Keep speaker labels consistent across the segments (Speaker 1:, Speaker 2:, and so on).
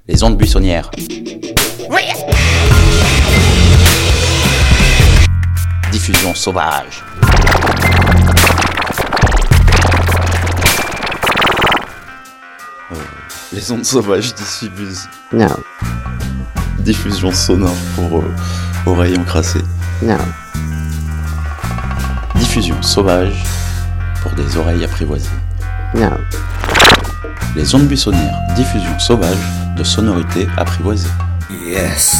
Speaker 1: Les ondes buissonnières. Oui. Diffusion sauvage. Les ondes sauvages diffusent.
Speaker 2: Non.
Speaker 1: Diffusion sonore pour oreilles encrassées.
Speaker 2: Non.
Speaker 1: Diffusion sauvage pour des oreilles apprivoisées.
Speaker 2: Non.
Speaker 1: Les ondes buissonnières. Diffusion sauvage de sonorités apprivoisées.
Speaker 3: Yes.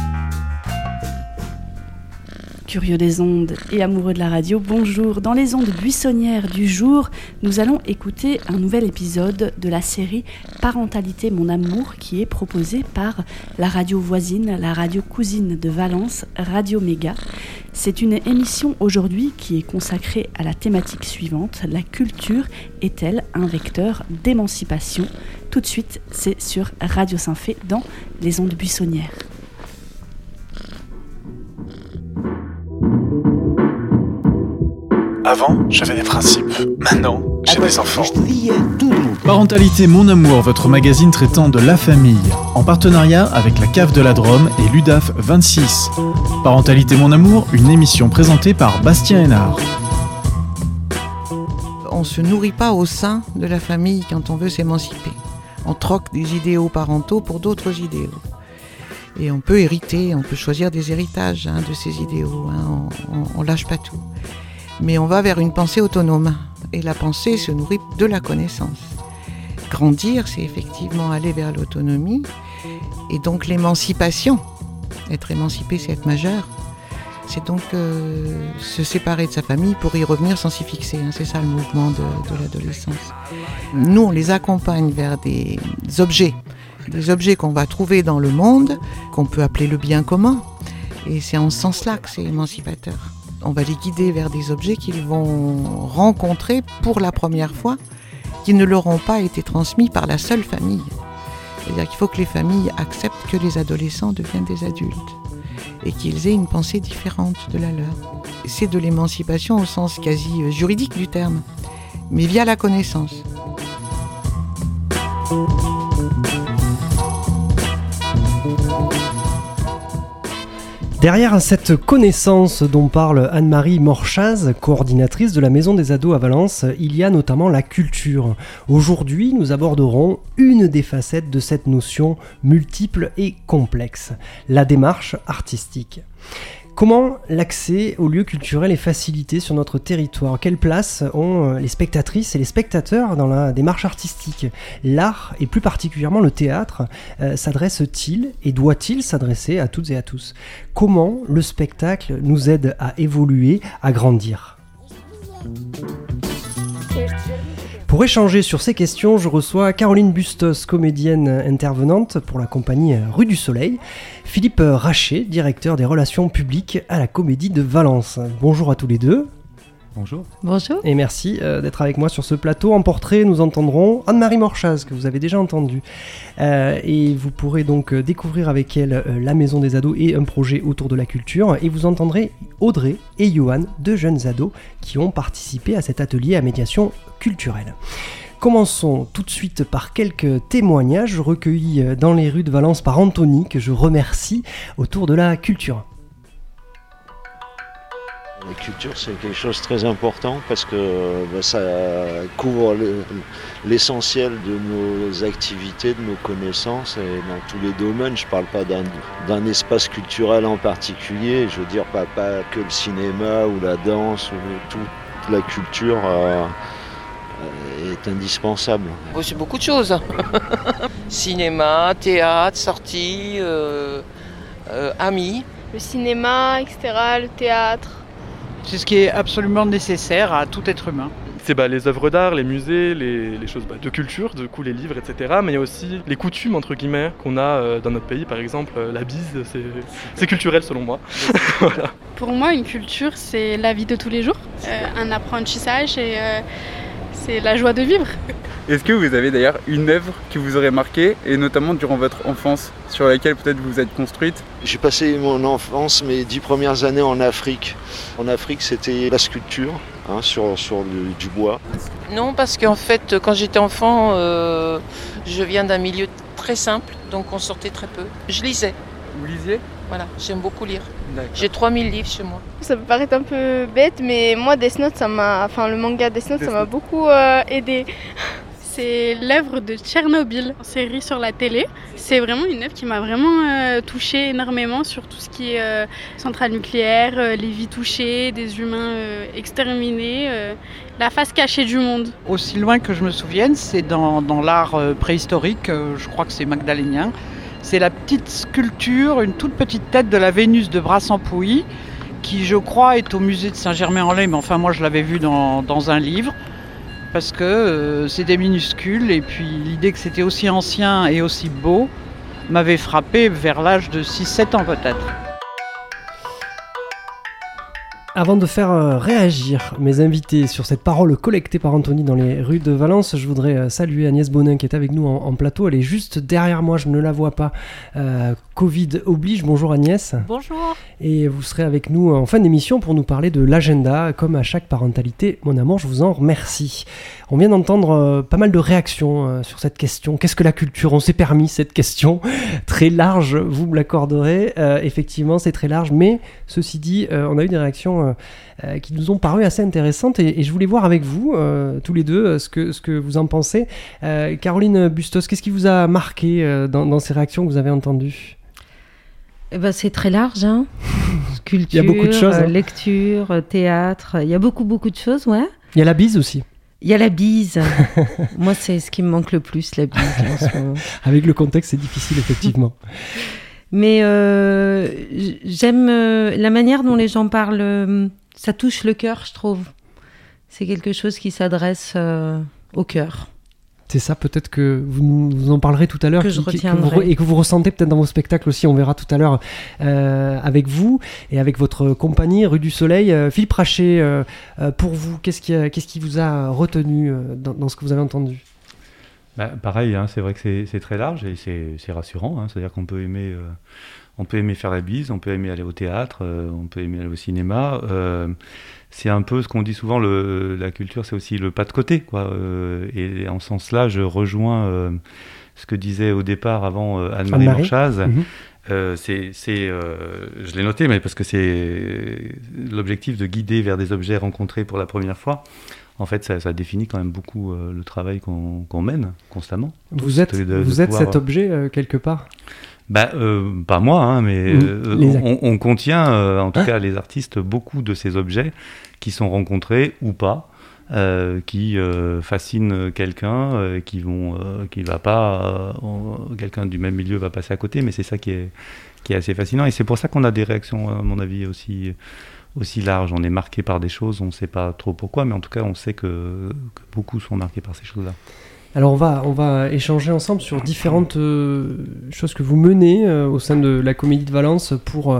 Speaker 4: Curieux des ondes et amoureux de la radio, bonjour. Dans les ondes buissonnières du jour, nous allons écouter un nouvel épisode de la série Parentalité mon amour qui est proposée par la radio voisine, la radio cousine de Valence, Radio Méga. C'est une émission aujourd'hui qui est consacrée à la thématique suivante, la culture est-elle un vecteur d'émancipation ? Tout de suite, c'est sur Radio Saint-Fé dans les ondes buissonnières.
Speaker 5: Avant, j'avais des principes. Maintenant, j'ai des enfants.
Speaker 6: Parentalité mon amour, votre magazine traitant de la famille, en partenariat avec la Cave de la Drôme et l'UDAF 26. Parentalité mon amour, une émission présentée par Bastien Hénard.
Speaker 7: On ne se nourrit pas au sein de la famille quand on veut s'émanciper. On troque des idéaux parentaux pour d'autres idéaux. Et on peut hériter, on peut choisir des héritages de ces idéaux. On lâche pas tout. Mais on va vers une pensée autonome. Et la pensée se nourrit de la connaissance. Grandir, c'est effectivement aller vers l'autonomie. Et donc l'émancipation. Être émancipé, c'est être majeur. C'est donc se séparer de sa famille pour y revenir sans s'y fixer. C'est ça le mouvement de l'adolescence. Nous, on les accompagne vers des objets qu'on va trouver dans le monde, qu'on peut appeler le bien commun. Et c'est en ce sens-là que c'est émancipateur. On va les guider vers des objets qu'ils vont rencontrer pour la première fois, qui ne leur ont pas été transmis par la seule famille. C'est-à-dire qu'il faut que les familles acceptent que les adolescents deviennent des adultes et qu'ils aient une pensée différente de la leur. C'est de l'émancipation au sens quasi juridique du terme, mais via la connaissance.
Speaker 8: Derrière cette connaissance dont parle Anne-Marie Morchaz, coordinatrice de la Maison des Ados à Valence, il y a notamment la culture. Aujourd'hui, nous aborderons une des facettes de cette notion multiple et complexe, la démarche artistique. Comment l'accès aux lieux culturels est facilité sur notre territoire ? Quelle place ont les spectatrices et les spectateurs dans la démarche artistique ? L'art, et plus particulièrement le théâtre, s'adresse-t-il et doit-il s'adresser à toutes et à tous ? Comment le spectacle nous aide à évoluer, à grandir ? Pour échanger sur ces questions, je reçois Caroline Bustos, comédienne intervenante pour la compagnie Rue du Soleil, Philippe Rachet, directeur des relations publiques à la Comédie de Valence. Bonjour à tous les deux.
Speaker 9: Bonjour.
Speaker 2: Bonjour.
Speaker 8: Et merci d'être avec moi sur ce plateau. En portrait, nous entendrons Anne-Marie Morchaz, que vous avez déjà entendue. Et vous pourrez donc découvrir avec elle la Maison des Ados et un projet autour de la culture. Et vous entendrez Audrey et Johan, deux jeunes ados qui ont participé à cet atelier à médiation culturelle. Commençons tout de suite par quelques témoignages recueillis dans les rues de Valence par Anthony, que je remercie, autour de la culture.
Speaker 10: La culture, c'est quelque chose de très important parce que ça couvre l'essentiel de nos activités, de nos connaissances et dans tous les domaines. Je ne parle pas d'un espace culturel en particulier, je veux dire pas que le cinéma ou la danse, ou toute la culture est indispensable.
Speaker 11: C'est beaucoup de choses. Cinéma, théâtre, sorties, amis.
Speaker 12: Le cinéma, etc., le théâtre.
Speaker 13: C'est ce qui est absolument nécessaire à tout être humain.
Speaker 14: C'est les œuvres d'art, les musées, les choses de culture, du coup les livres, etc. Mais il y a aussi les coutumes, entre guillemets, qu'on a dans notre pays. Par exemple, la bise, c'est culturel selon moi. Voilà.
Speaker 12: Pour moi, une culture, c'est la vie de tous les jours, un apprentissage et c'est la joie de vivre.
Speaker 9: Est-ce que vous avez d'ailleurs une œuvre qui vous aurait marqué, et notamment durant votre enfance, sur laquelle peut-être vous êtes construite ?
Speaker 10: J'ai passé mon enfance, mes 10 premières années en Afrique. En Afrique, c'était la sculpture, sur du bois.
Speaker 11: Non, parce qu'en fait, quand j'étais enfant, je viens d'un milieu très simple, donc on sortait très peu. Je lisais.
Speaker 9: Vous lisiez ?
Speaker 11: Voilà, j'aime beaucoup lire.
Speaker 9: D'accord.
Speaker 11: J'ai 3000 livres chez moi.
Speaker 12: Ça peut paraître un peu bête, mais moi, Death Note, le manga Death Note, ça m'a beaucoup aidé. C'est l'œuvre de Tchernobyl, en série sur la télé. C'est vraiment une œuvre qui m'a vraiment touchée énormément sur tout ce qui est centrale nucléaire, les vies touchées, des humains exterminés, la face cachée du monde.
Speaker 13: Aussi loin que je me souvienne, c'est dans l'art préhistorique, je crois que c'est magdalénien. C'est la petite sculpture, une toute petite tête de la Vénus de Brassampouilly, qui je crois est au musée de Saint-Germain-en-Laye, mais enfin moi je l'avais vu dans un livre. Parce que c'est des minuscules et puis l'idée que c'était aussi ancien et aussi beau m'avait frappé vers l'âge de 6-7 ans peut-être.
Speaker 8: Avant de faire réagir mes invités sur cette parole collectée par Anthony dans les rues de Valence, je voudrais saluer Agnès Bonin qui est avec nous en plateau. Elle est juste derrière moi, je ne la vois pas. Covid oblige. Bonjour Agnès.
Speaker 2: Bonjour.
Speaker 8: Et vous serez avec nous en fin d'émission pour nous parler de l'agenda, comme à chaque parentalité. Mon amour, je vous en remercie. On vient d'entendre pas mal de réactions sur cette question. Qu'est-ce que la culture ? On s'est permis cette question très large, vous me l'accorderez. Effectivement, c'est très large, mais ceci dit, on a eu des réactions qui nous ont paru assez intéressantes et je voulais voir avec vous, tous les deux, ce que vous en pensez. Caroline Bustos, qu'est-ce qui vous a marqué dans ces réactions que vous avez entendues ?
Speaker 2: C'est très large, hein. Culture,
Speaker 8: il y a beaucoup de choses,
Speaker 2: lecture, théâtre, il y a beaucoup de choses, ouais.
Speaker 8: Il y a la bise aussi.
Speaker 2: Il y a la bise. Moi, c'est ce qui me manque le plus, la bise. En ce moment.
Speaker 8: Avec le contexte, c'est difficile, effectivement.
Speaker 2: Mais j'aime la manière dont les gens parlent. Ça touche le cœur, je trouve. C'est quelque chose qui s'adresse au cœur.
Speaker 8: C'est ça, peut-être que vous nous en parlerez tout à l'heure, et que vous ressentez peut-être dans vos spectacles aussi. On verra tout à l'heure avec vous et avec votre compagnie Rue du Soleil. Philippe Rachet, pour vous, qu'est-ce qui vous a retenu dans ce que vous avez entendu ?
Speaker 3: Pareil, hein, c'est vrai que c'est très large et c'est rassurant. Hein, c'est-à-dire qu'on peut aimer faire la bise, on peut aimer aller au théâtre, on peut aimer aller au cinéma. C'est un peu ce qu'on dit souvent, la culture, c'est aussi le pas de côté, quoi. Et en ce sens-là, je rejoins ce que disait au départ avant Anne-Marie Morchaz. Je l'ai noté, mais parce que c'est l'objectif de guider vers des objets rencontrés pour la première fois. En fait, ça définit quand même beaucoup le travail qu'on mène constamment.
Speaker 8: Vous êtes cet objet quelque part ?
Speaker 3: Pas moi, hein, mais on contient, en tout cas les artistes, beaucoup de ces objets qui sont rencontrés ou pas, qui fascinent quelqu'un, qui va pas, quelqu'un du même milieu va passer à côté, mais c'est ça qui est assez fascinant, et c'est pour ça qu'on a des réactions, à mon avis, aussi larges. On est marqué par des choses, on ne sait pas trop pourquoi, mais en tout cas on sait que beaucoup sont marqués par ces choses-là.
Speaker 8: Alors on va échanger ensemble sur différentes choses que vous menez au sein de la Comédie de Valence pour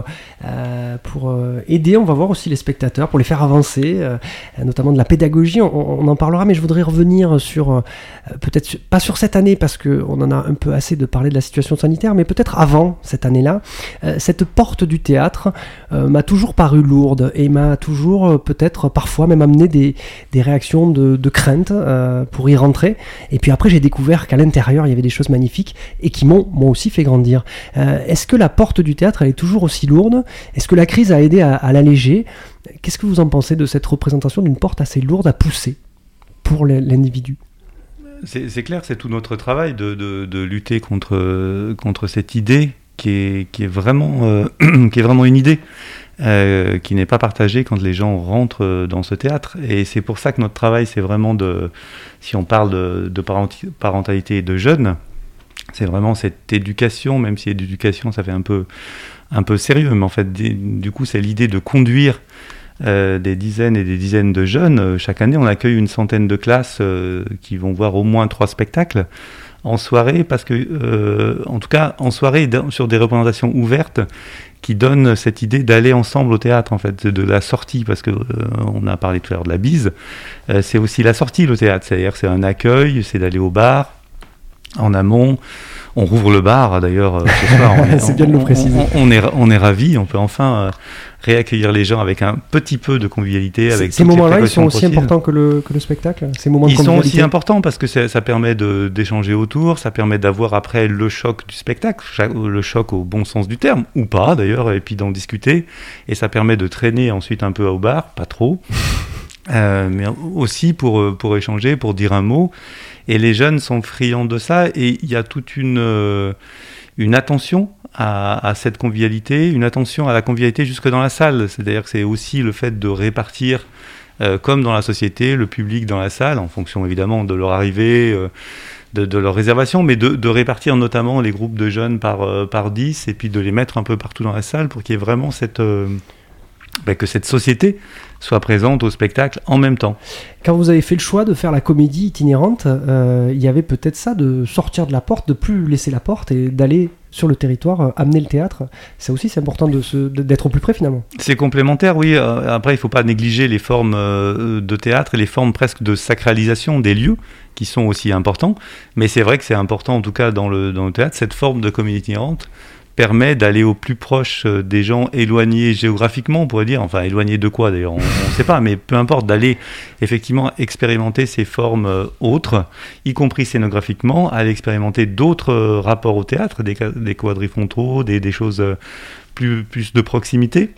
Speaker 8: aider, on va voir aussi les spectateurs, pour les faire avancer, notamment de la pédagogie, on en parlera, mais je voudrais revenir sur, peut-être pas sur cette année, parce qu'on en a un peu assez de parler de la situation sanitaire, mais peut-être avant cette année-là. Cette porte du théâtre m'a toujours paru lourde et m'a toujours peut-être parfois même amené des réactions de crainte pour y rentrer. Et puis après, j'ai découvert qu'à l'intérieur, il y avait des choses magnifiques et qui m'ont aussi fait grandir. Est-ce que la porte du théâtre, elle est toujours aussi lourde ? Est-ce que la crise a aidé à l'alléger ? Qu'est-ce que vous en pensez de cette représentation d'une porte assez lourde à pousser pour l'individu ?
Speaker 3: C'est clair, c'est tout notre travail de lutter contre cette idée qui est vraiment une idée. Qui n'est pas partagée quand les gens rentrent dans ce théâtre. Et c'est pour ça que notre travail, c'est vraiment si on parle de parentalité de jeunes, c'est vraiment cette éducation, même si l'éducation, ça fait un peu sérieux, mais en fait, du coup, c'est l'idée de conduire des dizaines et des dizaines de jeunes. Chaque année, on accueille une centaine de classes qui vont voir au moins 3 spectacles en soirée, parce que, en tout cas, en soirée, sur des représentations ouvertes, qui donne cette idée d'aller ensemble au théâtre, en fait, de la sortie, parce que on a parlé tout à l'heure de la bise, c'est aussi la sortie, le théâtre, c'est-à-dire c'est un accueil, c'est d'aller au bar, en amont, On rouvre le bar d'ailleurs ce soir.
Speaker 8: C'est bien de le préciser.
Speaker 3: On est ravis, on peut enfin réaccueillir les gens avec un petit peu de convivialité. Avec
Speaker 8: ces moments-là, ils sont aussi importants que le spectacle. Ces moments de
Speaker 3: ils sont aussi importants parce que ça permet d'échanger autour, ça permet d'avoir après le choc du spectacle, le choc au bon sens du terme, ou pas d'ailleurs, et puis d'en discuter. Et ça permet de traîner ensuite un peu au bar, pas trop, mais aussi pour échanger, pour dire un mot. Et les jeunes sont friands de ça, et il y a toute une attention à cette convivialité, une attention à la convivialité jusque dans la salle. C'est-à-dire que c'est aussi le fait de répartir, comme dans la société, le public dans la salle, en fonction évidemment de leur arrivée, de leur réservation, mais de répartir notamment les groupes de jeunes par 10, et puis de les mettre un peu partout dans la salle pour qu'il y ait vraiment que cette société soit présente au spectacle en même temps.
Speaker 8: Quand vous avez fait le choix de faire la comédie itinérante, il y avait peut-être ça, de sortir de la porte, de plus laisser la porte et d'aller sur le territoire, amener le théâtre. Ça aussi, c'est important d'être au plus près finalement.
Speaker 3: C'est complémentaire, oui. Après, il ne faut pas négliger les formes de théâtre et les formes presque de sacralisation des lieux qui sont aussi importants. Mais c'est vrai que c'est important, en tout cas dans le théâtre, cette forme de comédie itinérante permet d'aller au plus proche des gens éloignés géographiquement, on pourrait dire, enfin éloignés de quoi d'ailleurs, on ne sait pas, mais peu importe, d'aller effectivement expérimenter ces formes autres, y compris scénographiquement, aller expérimenter d'autres rapports au théâtre, des quadrifrontaux, des choses plus de proximité,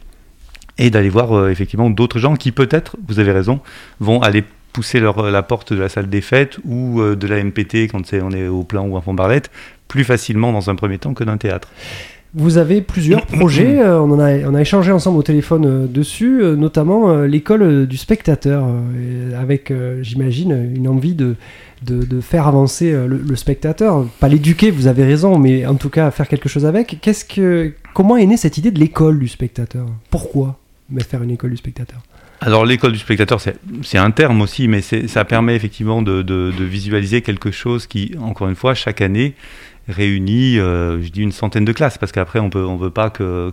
Speaker 3: et d'aller voir effectivement d'autres gens qui peut-être, vous avez raison, vont aller pousser la porte de la salle des fêtes ou de la MPT quand on est au Plan ou à Font-Barlette, plus facilement dans un premier temps que d'un théâtre.
Speaker 8: Vous avez plusieurs projets, on a échangé ensemble au téléphone dessus, notamment l'école du spectateur, avec, j'imagine, une envie de faire avancer le spectateur. Pas l'éduquer, vous avez raison, mais en tout cas faire quelque chose avec. Comment est née cette idée de l'école du spectateur ? Pourquoi faire une école du spectateur ?
Speaker 3: Alors l'école du spectateur, c'est un terme aussi, mais ça permet effectivement de visualiser quelque chose qui, encore une fois, chaque année, réunit, je dis une centaine de classes, parce qu'après on veut pas que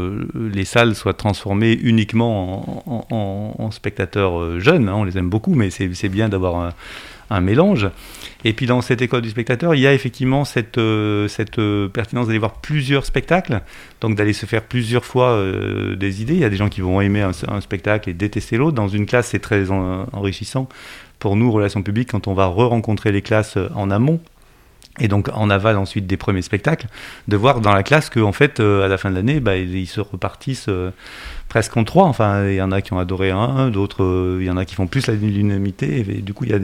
Speaker 3: les salles soient transformées uniquement en spectateurs jeunes, hein, on les aime beaucoup, mais c'est bien d'avoir un mélange. Et puis dans cette école du spectateur, il y a effectivement cette pertinence d'aller voir plusieurs spectacles, donc d'aller se faire plusieurs fois des idées. Il y a des gens qui vont aimer un spectacle et détester l'autre. Dans une classe, c'est très enrichissant pour nous, relations publiques, quand on va re-rencontrer les classes en amont, et donc en aval ensuite des premiers spectacles, de voir dans la classe qu'en fait, à la fin de l'année, ils se repartissent presque en trois. Enfin, il y en a qui ont adoré un, d'autres, il y en a qui font plus l'unanimité, et du coup,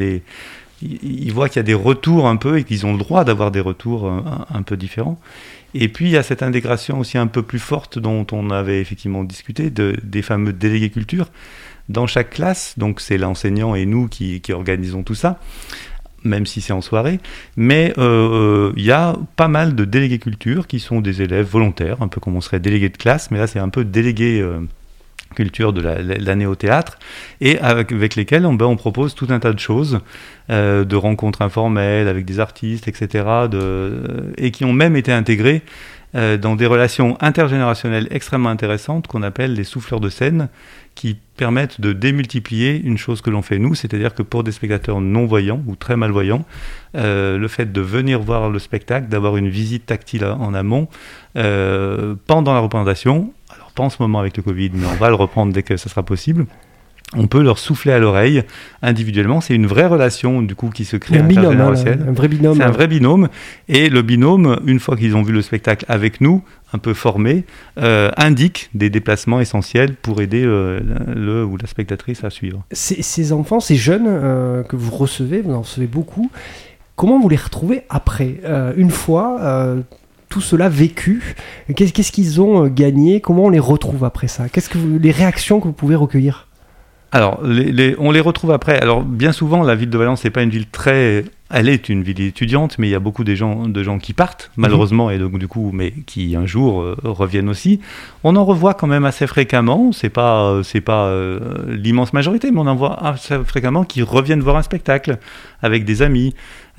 Speaker 3: ils voient qu'il y a des retours un peu, et qu'ils ont le droit d'avoir des retours un peu différents. Et puis, il y a cette intégration aussi un peu plus forte dont on avait effectivement discuté, des fameux délégués culture. Dans chaque classe, donc c'est l'enseignant et nous qui organisons tout ça, même si c'est en soirée, mais il y a pas mal de délégués culture qui sont des élèves volontaires, un peu comme on serait délégué de classe, mais là c'est un peu délégué culture de l'année au théâtre, et avec lesquels on propose tout un tas de choses, de rencontres informelles avec des artistes, etc., et qui ont même été intégrés dans des relations intergénérationnelles extrêmement intéressantes qu'on appelle les souffleurs de scène, qui permettent de démultiplier une chose que l'on fait nous, c'est-à-dire que pour des spectateurs non-voyants ou très malvoyants, le fait de venir voir le spectacle, d'avoir une visite tactile en amont, pendant la représentation, alors pas en ce moment avec le Covid, mais on va le reprendre dès que ça sera possible, on peut leur souffler à l'oreille individuellement. C'est une vraie relation du coup qui se crée intergénérationnelle.
Speaker 8: Un vrai binôme.
Speaker 3: C'est un vrai binôme. Et le binôme, une fois qu'ils ont vu le spectacle avec nous, un peu formé, indique des déplacements essentiels pour aider le ou la spectatrice à suivre.
Speaker 8: Ces enfants, ces jeunes que vous recevez, vous en recevez beaucoup, comment vous les retrouvez après, une fois tout cela vécu, qu'est-ce qu'ils ont gagné, comment on les retrouve après ça, les réactions que vous pouvez recueillir?
Speaker 3: Alors, on les retrouve après. Alors, bien souvent, la ville de Valence, c'est pas une ville elle est une ville étudiante, mais il y a beaucoup de gens qui partent, malheureusement, et donc du coup, mais qui un jour reviennent aussi. On en revoit quand même assez fréquemment. C'est pas l'immense majorité, mais on en voit assez fréquemment qui reviennent voir un spectacle avec des amis,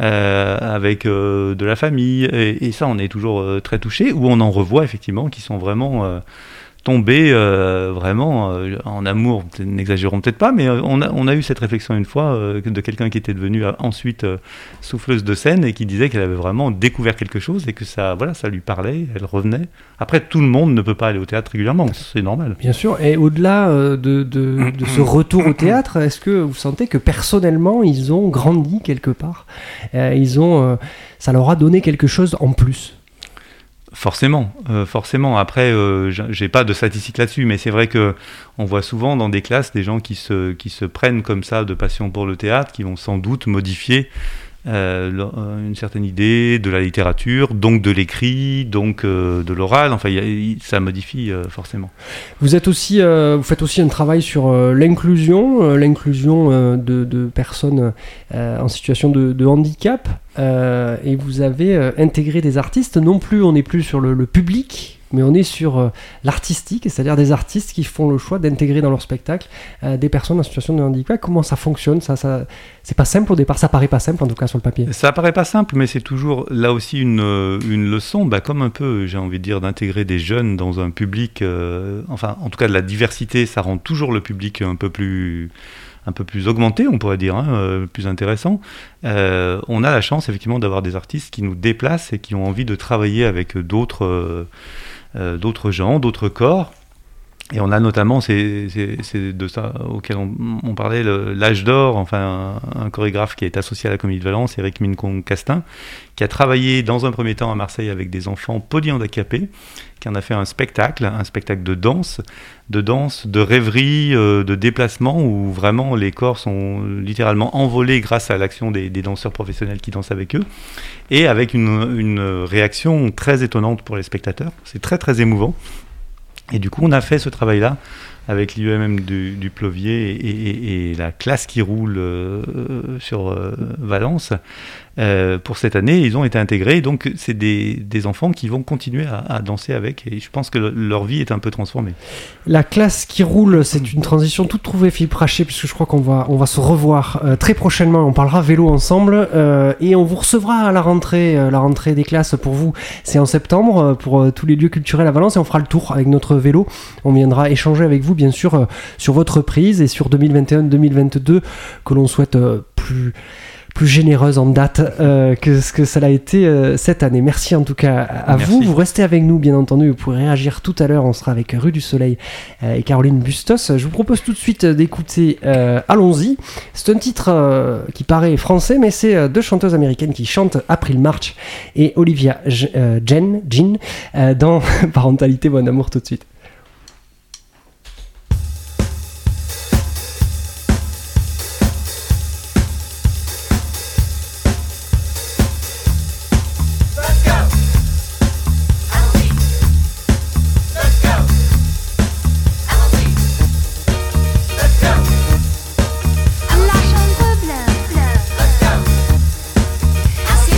Speaker 3: avec de la famille, et ça, on est toujours très touchés. Ou on en revoit effectivement qui sont vraiment tomber vraiment en amour, n'exagérons peut-être pas, mais on a eu cette réflexion une fois de quelqu'un qui était devenu ensuite souffleuse de scène et qui disait qu'elle avait vraiment découvert quelque chose et que ça lui parlait, elle revenait. Après, tout le monde ne peut pas aller au théâtre régulièrement, c'est normal.
Speaker 8: Bien sûr, et au-delà de ce retour au théâtre, est-ce que vous sentez que personnellement, ils ont grandi quelque part, ça leur a donné quelque chose en plus?
Speaker 3: Forcément. Après, j'ai pas de statistiques là-dessus, mais c'est vrai que on voit souvent dans des classes des gens qui se prennent comme ça de passion pour le théâtre, qui vont sans doute modifier une certaine idée de la littérature, donc de l'écrit, donc de l'oral. Enfin, ça modifie forcément.
Speaker 8: Vous faites aussi un travail sur l'inclusion de personnes en situation de handicap, et vous avez intégré des artistes. Non plus, on n'est plus sur le public, mais on est sur l'artistique, c'est-à-dire des artistes qui font le choix d'intégrer dans leur spectacle des personnes en situation de handicap. Comment ça fonctionne ? Ça, c'est pas simple au départ, ça paraît pas simple en tout cas sur le papier.
Speaker 3: Ça paraît pas simple, mais c'est toujours là aussi une leçon, comme un peu, j'ai envie de dire, d'intégrer des jeunes dans un public, enfin en tout cas de la diversité, ça rend toujours le public un peu plus augmenté, on pourrait dire, plus intéressant. On a la chance effectivement d'avoir des artistes qui nous déplacent et qui ont envie de travailler avec d'autres gens, d'autres corps. Et on a notamment, c'est de ça auquel on parlait, l'âge d'or, enfin un chorégraphe qui est associé à la Comédie de Valence, Eric Mincon-Castin, qui a travaillé dans un premier temps à Marseille avec des enfants polyhandicapés, qui en a fait un spectacle de danse, de rêverie, de déplacement, où vraiment les corps sont littéralement envolés grâce à l'action des danseurs professionnels qui dansent avec eux, et avec une réaction très étonnante pour les spectateurs. C'est très très émouvant. Et du coup, on a fait ce travail-là avec l'IEMM du Plovier et la classe qui roule sur Valence. Pour cette année, ils ont été intégrés. Donc, c'est des enfants qui vont continuer à danser avec. Et je pense que leur vie est un peu transformée. La classe qui roule, c'est une transition toute trouvée, Philippe Rachet, puisque je crois qu'on va se revoir très prochainement. On parlera vélo ensemble et on vous recevra à la rentrée des classes pour vous. C'est en septembre pour tous les lieux culturels à Valence et on fera le tour avec notre vélo. On viendra échanger avec vous, bien sûr, sur votre reprise et sur 2021-2022 que l'on souhaite plus généreuse en date que ce que ça l'a été cette année. Merci en tout cas à vous. Vous restez avec nous, bien entendu. Vous pourrez réagir tout à l'heure. On sera avec Rue du Soleil et Caroline Bustos. Je vous propose tout de suite d'écouter Allons-y. C'est un titre qui paraît français, mais c'est deux chanteuses américaines qui chantent, April March et Olivia Jean dans Parentalité Mon Amour, tout de suite.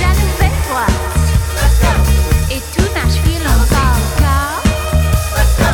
Speaker 15: Et tout Nashville encore.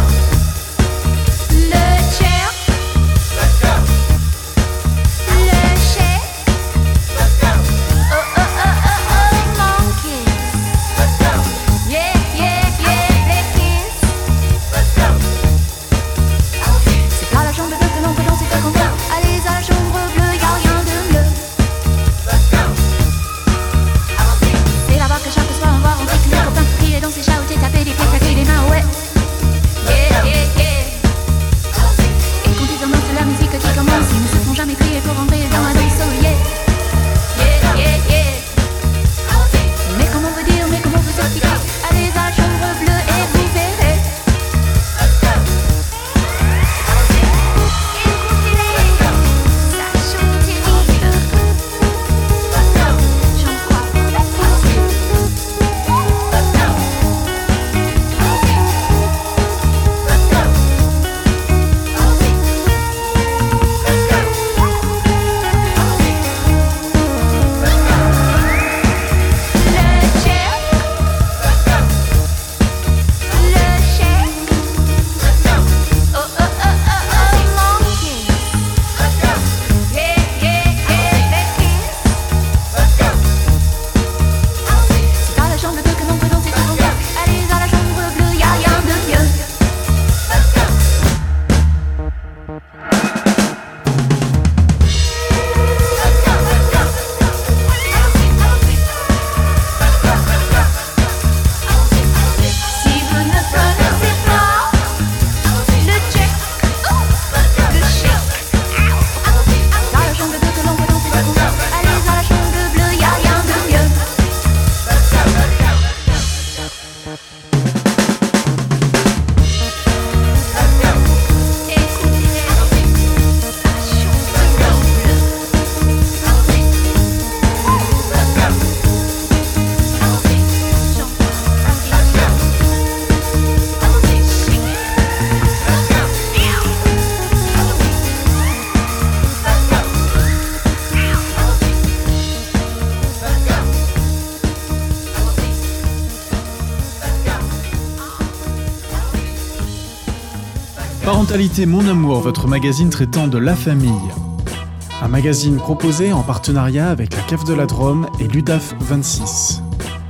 Speaker 6: Parentalité Mon Amour, votre magazine traitant de la famille. Un magazine proposé en partenariat avec la Cave de la Drôme et l'UDAF 26.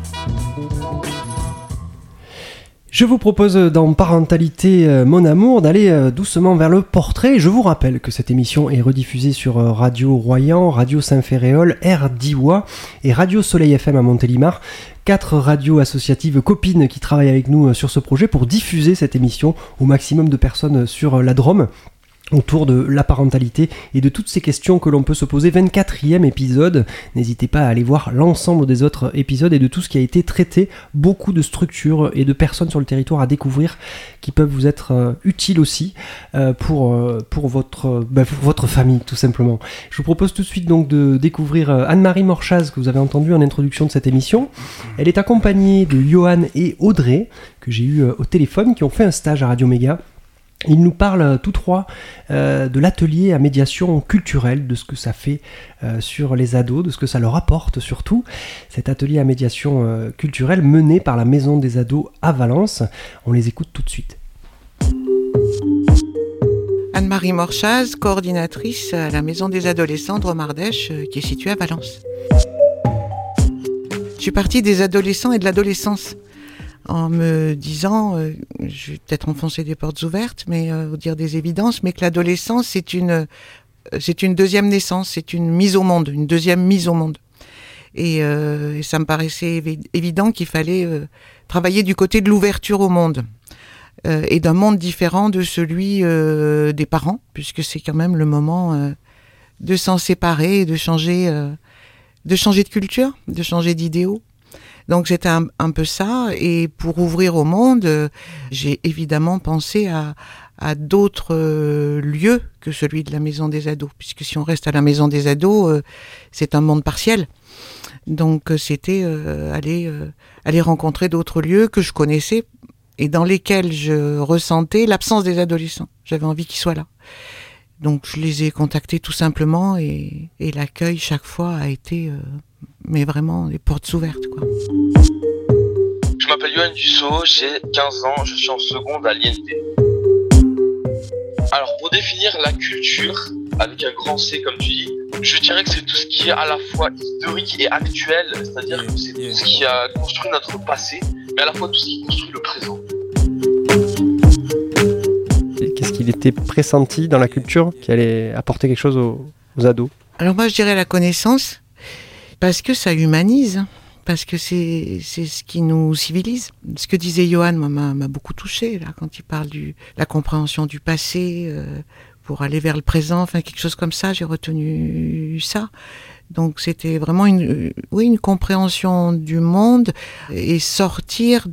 Speaker 8: Je vous propose dans Parentalité Mon Amour d'aller doucement vers le portrait. Je vous rappelle que cette émission est rediffusée sur Radio Royan, Radio Saint-Ferréol, RDIWA et Radio Soleil FM à Montélimar. 4 radios associatives copines qui travaillent avec nous sur ce projet pour diffuser cette émission au maximum de personnes sur la Drôme, autour de la parentalité et de toutes ces questions que l'on peut se poser. 24e épisode, n'hésitez pas à aller voir l'ensemble des autres épisodes et de tout ce qui a été traité, beaucoup de structures et de personnes sur le territoire à découvrir qui peuvent vous être utiles aussi pour votre famille tout simplement. Je vous propose tout de suite donc de découvrir Anne-Marie Morchaz que vous avez entendu en introduction de cette émission. Elle est accompagnée de Johan et Audrey que j'ai eu au téléphone qui ont fait un stage à Radio Méga. Ils nous parlent tous trois de l'atelier à médiation culturelle, de ce que ça fait sur les ados, de ce que ça leur apporte surtout. Cet atelier à médiation culturelle mené par la Maison des Ados à Valence. On les écoute tout de suite.
Speaker 7: Anne-Marie Morchaz, coordinatrice à la Maison des Adolescents de Romardèche, qui est située à Valence. Je suis partie des adolescents et de l'adolescence, en me disant, je vais peut-être enfoncer des portes ouvertes, mais vous dire des évidences, mais que l'adolescence, c'est une deuxième naissance, c'est une mise au monde, une deuxième mise au monde. Et ça me paraissait évident qu'il fallait travailler du côté de l'ouverture au monde, et d'un monde différent de celui des parents, puisque c'est quand même le moment de s'en séparer et de changer de culture, de changer d'idéaux. Donc c'était un peu ça, et pour ouvrir au monde, j'ai évidemment pensé à d'autres lieux que celui de la Maison des Ados, puisque si on reste à la Maison des Ados, c'est un monde partiel. Donc c'était aller rencontrer d'autres lieux que je connaissais et dans lesquels je ressentais l'absence des adolescents. J'avais envie qu'ils soient là. Donc je les ai contactés tout simplement, et l'accueil chaque fois a été... mais vraiment les portes ouvertes, quoi.
Speaker 15: Je m'appelle Yoann Dussault, j'ai 15 ans, je suis en seconde à l'INT. Alors pour définir la culture, avec un grand C comme tu dis, je dirais que c'est tout ce qui est à la fois historique et actuel, c'est-à-dire que c'est tout ce qui a construit notre passé, mais à la fois tout ce qui construit le présent.
Speaker 8: Et qu'est-ce qu'il était pressenti dans la culture qui allait apporter quelque chose aux ados ?
Speaker 7: Alors moi je dirais la connaissance, parce que ça humanise, parce que c'est ce qui nous civilise. Ce que disait Johan m'a beaucoup touchée, là, quand il parle de la compréhension du passé pour aller vers le présent, enfin quelque chose comme ça, j'ai retenu ça. Donc c'était vraiment une compréhension du monde et sortir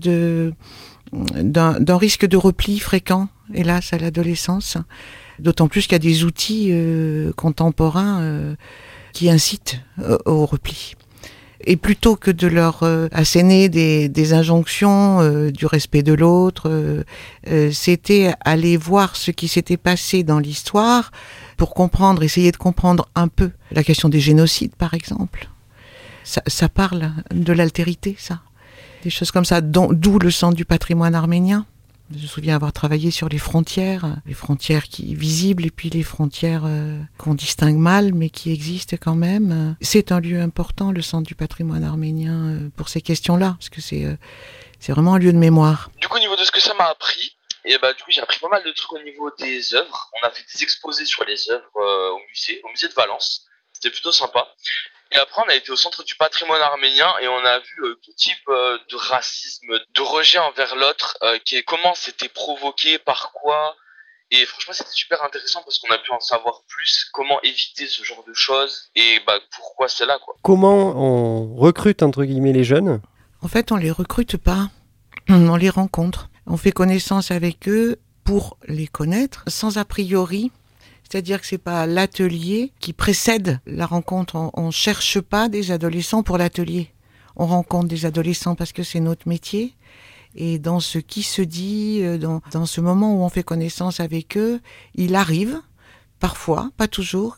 Speaker 7: d'un risque de repli fréquent, hélas, à l'adolescence. D'autant plus qu'il y a des outils contemporains qui incitent au repli. Et plutôt que de leur asséner des injonctions du respect de l'autre, c'était aller voir ce qui s'était passé dans l'histoire pour comprendre, essayer de comprendre un peu la question des génocides, par exemple. Ça parle de l'altérité, ça. Des choses comme ça, d'où le centre du patrimoine arménien. Je me souviens avoir travaillé sur les frontières qui visibles et puis les frontières qu'on distingue mal mais qui existent quand même. C'est un lieu important, le centre du patrimoine arménien, pour ces questions-là, parce que c'est vraiment un lieu de mémoire.
Speaker 15: Du coup, au niveau de ce que ça m'a appris, du coup, j'ai appris pas mal de trucs au niveau des œuvres. On a fait des exposés sur les œuvres au musée de Valence. C'était plutôt sympa. Et après, on a été au centre du patrimoine arménien et on a vu tout type de racisme, de rejet envers l'autre, comment c'était provoqué, par quoi. Et franchement, c'était super intéressant parce qu'on a pu en savoir plus, comment éviter ce genre de choses et pourquoi c'est là, quoi.
Speaker 8: Comment on recrute, entre guillemets, les jeunes ?
Speaker 7: En fait, on les recrute pas, on les rencontre. On fait connaissance avec eux pour les connaître, sans a priori. C'est-à-dire que c'est pas l'atelier qui précède la rencontre. On cherche pas des adolescents pour l'atelier. On rencontre des adolescents parce que c'est notre métier. Et dans ce qui se dit, dans ce moment où on fait connaissance avec eux, il arrive, parfois, pas toujours,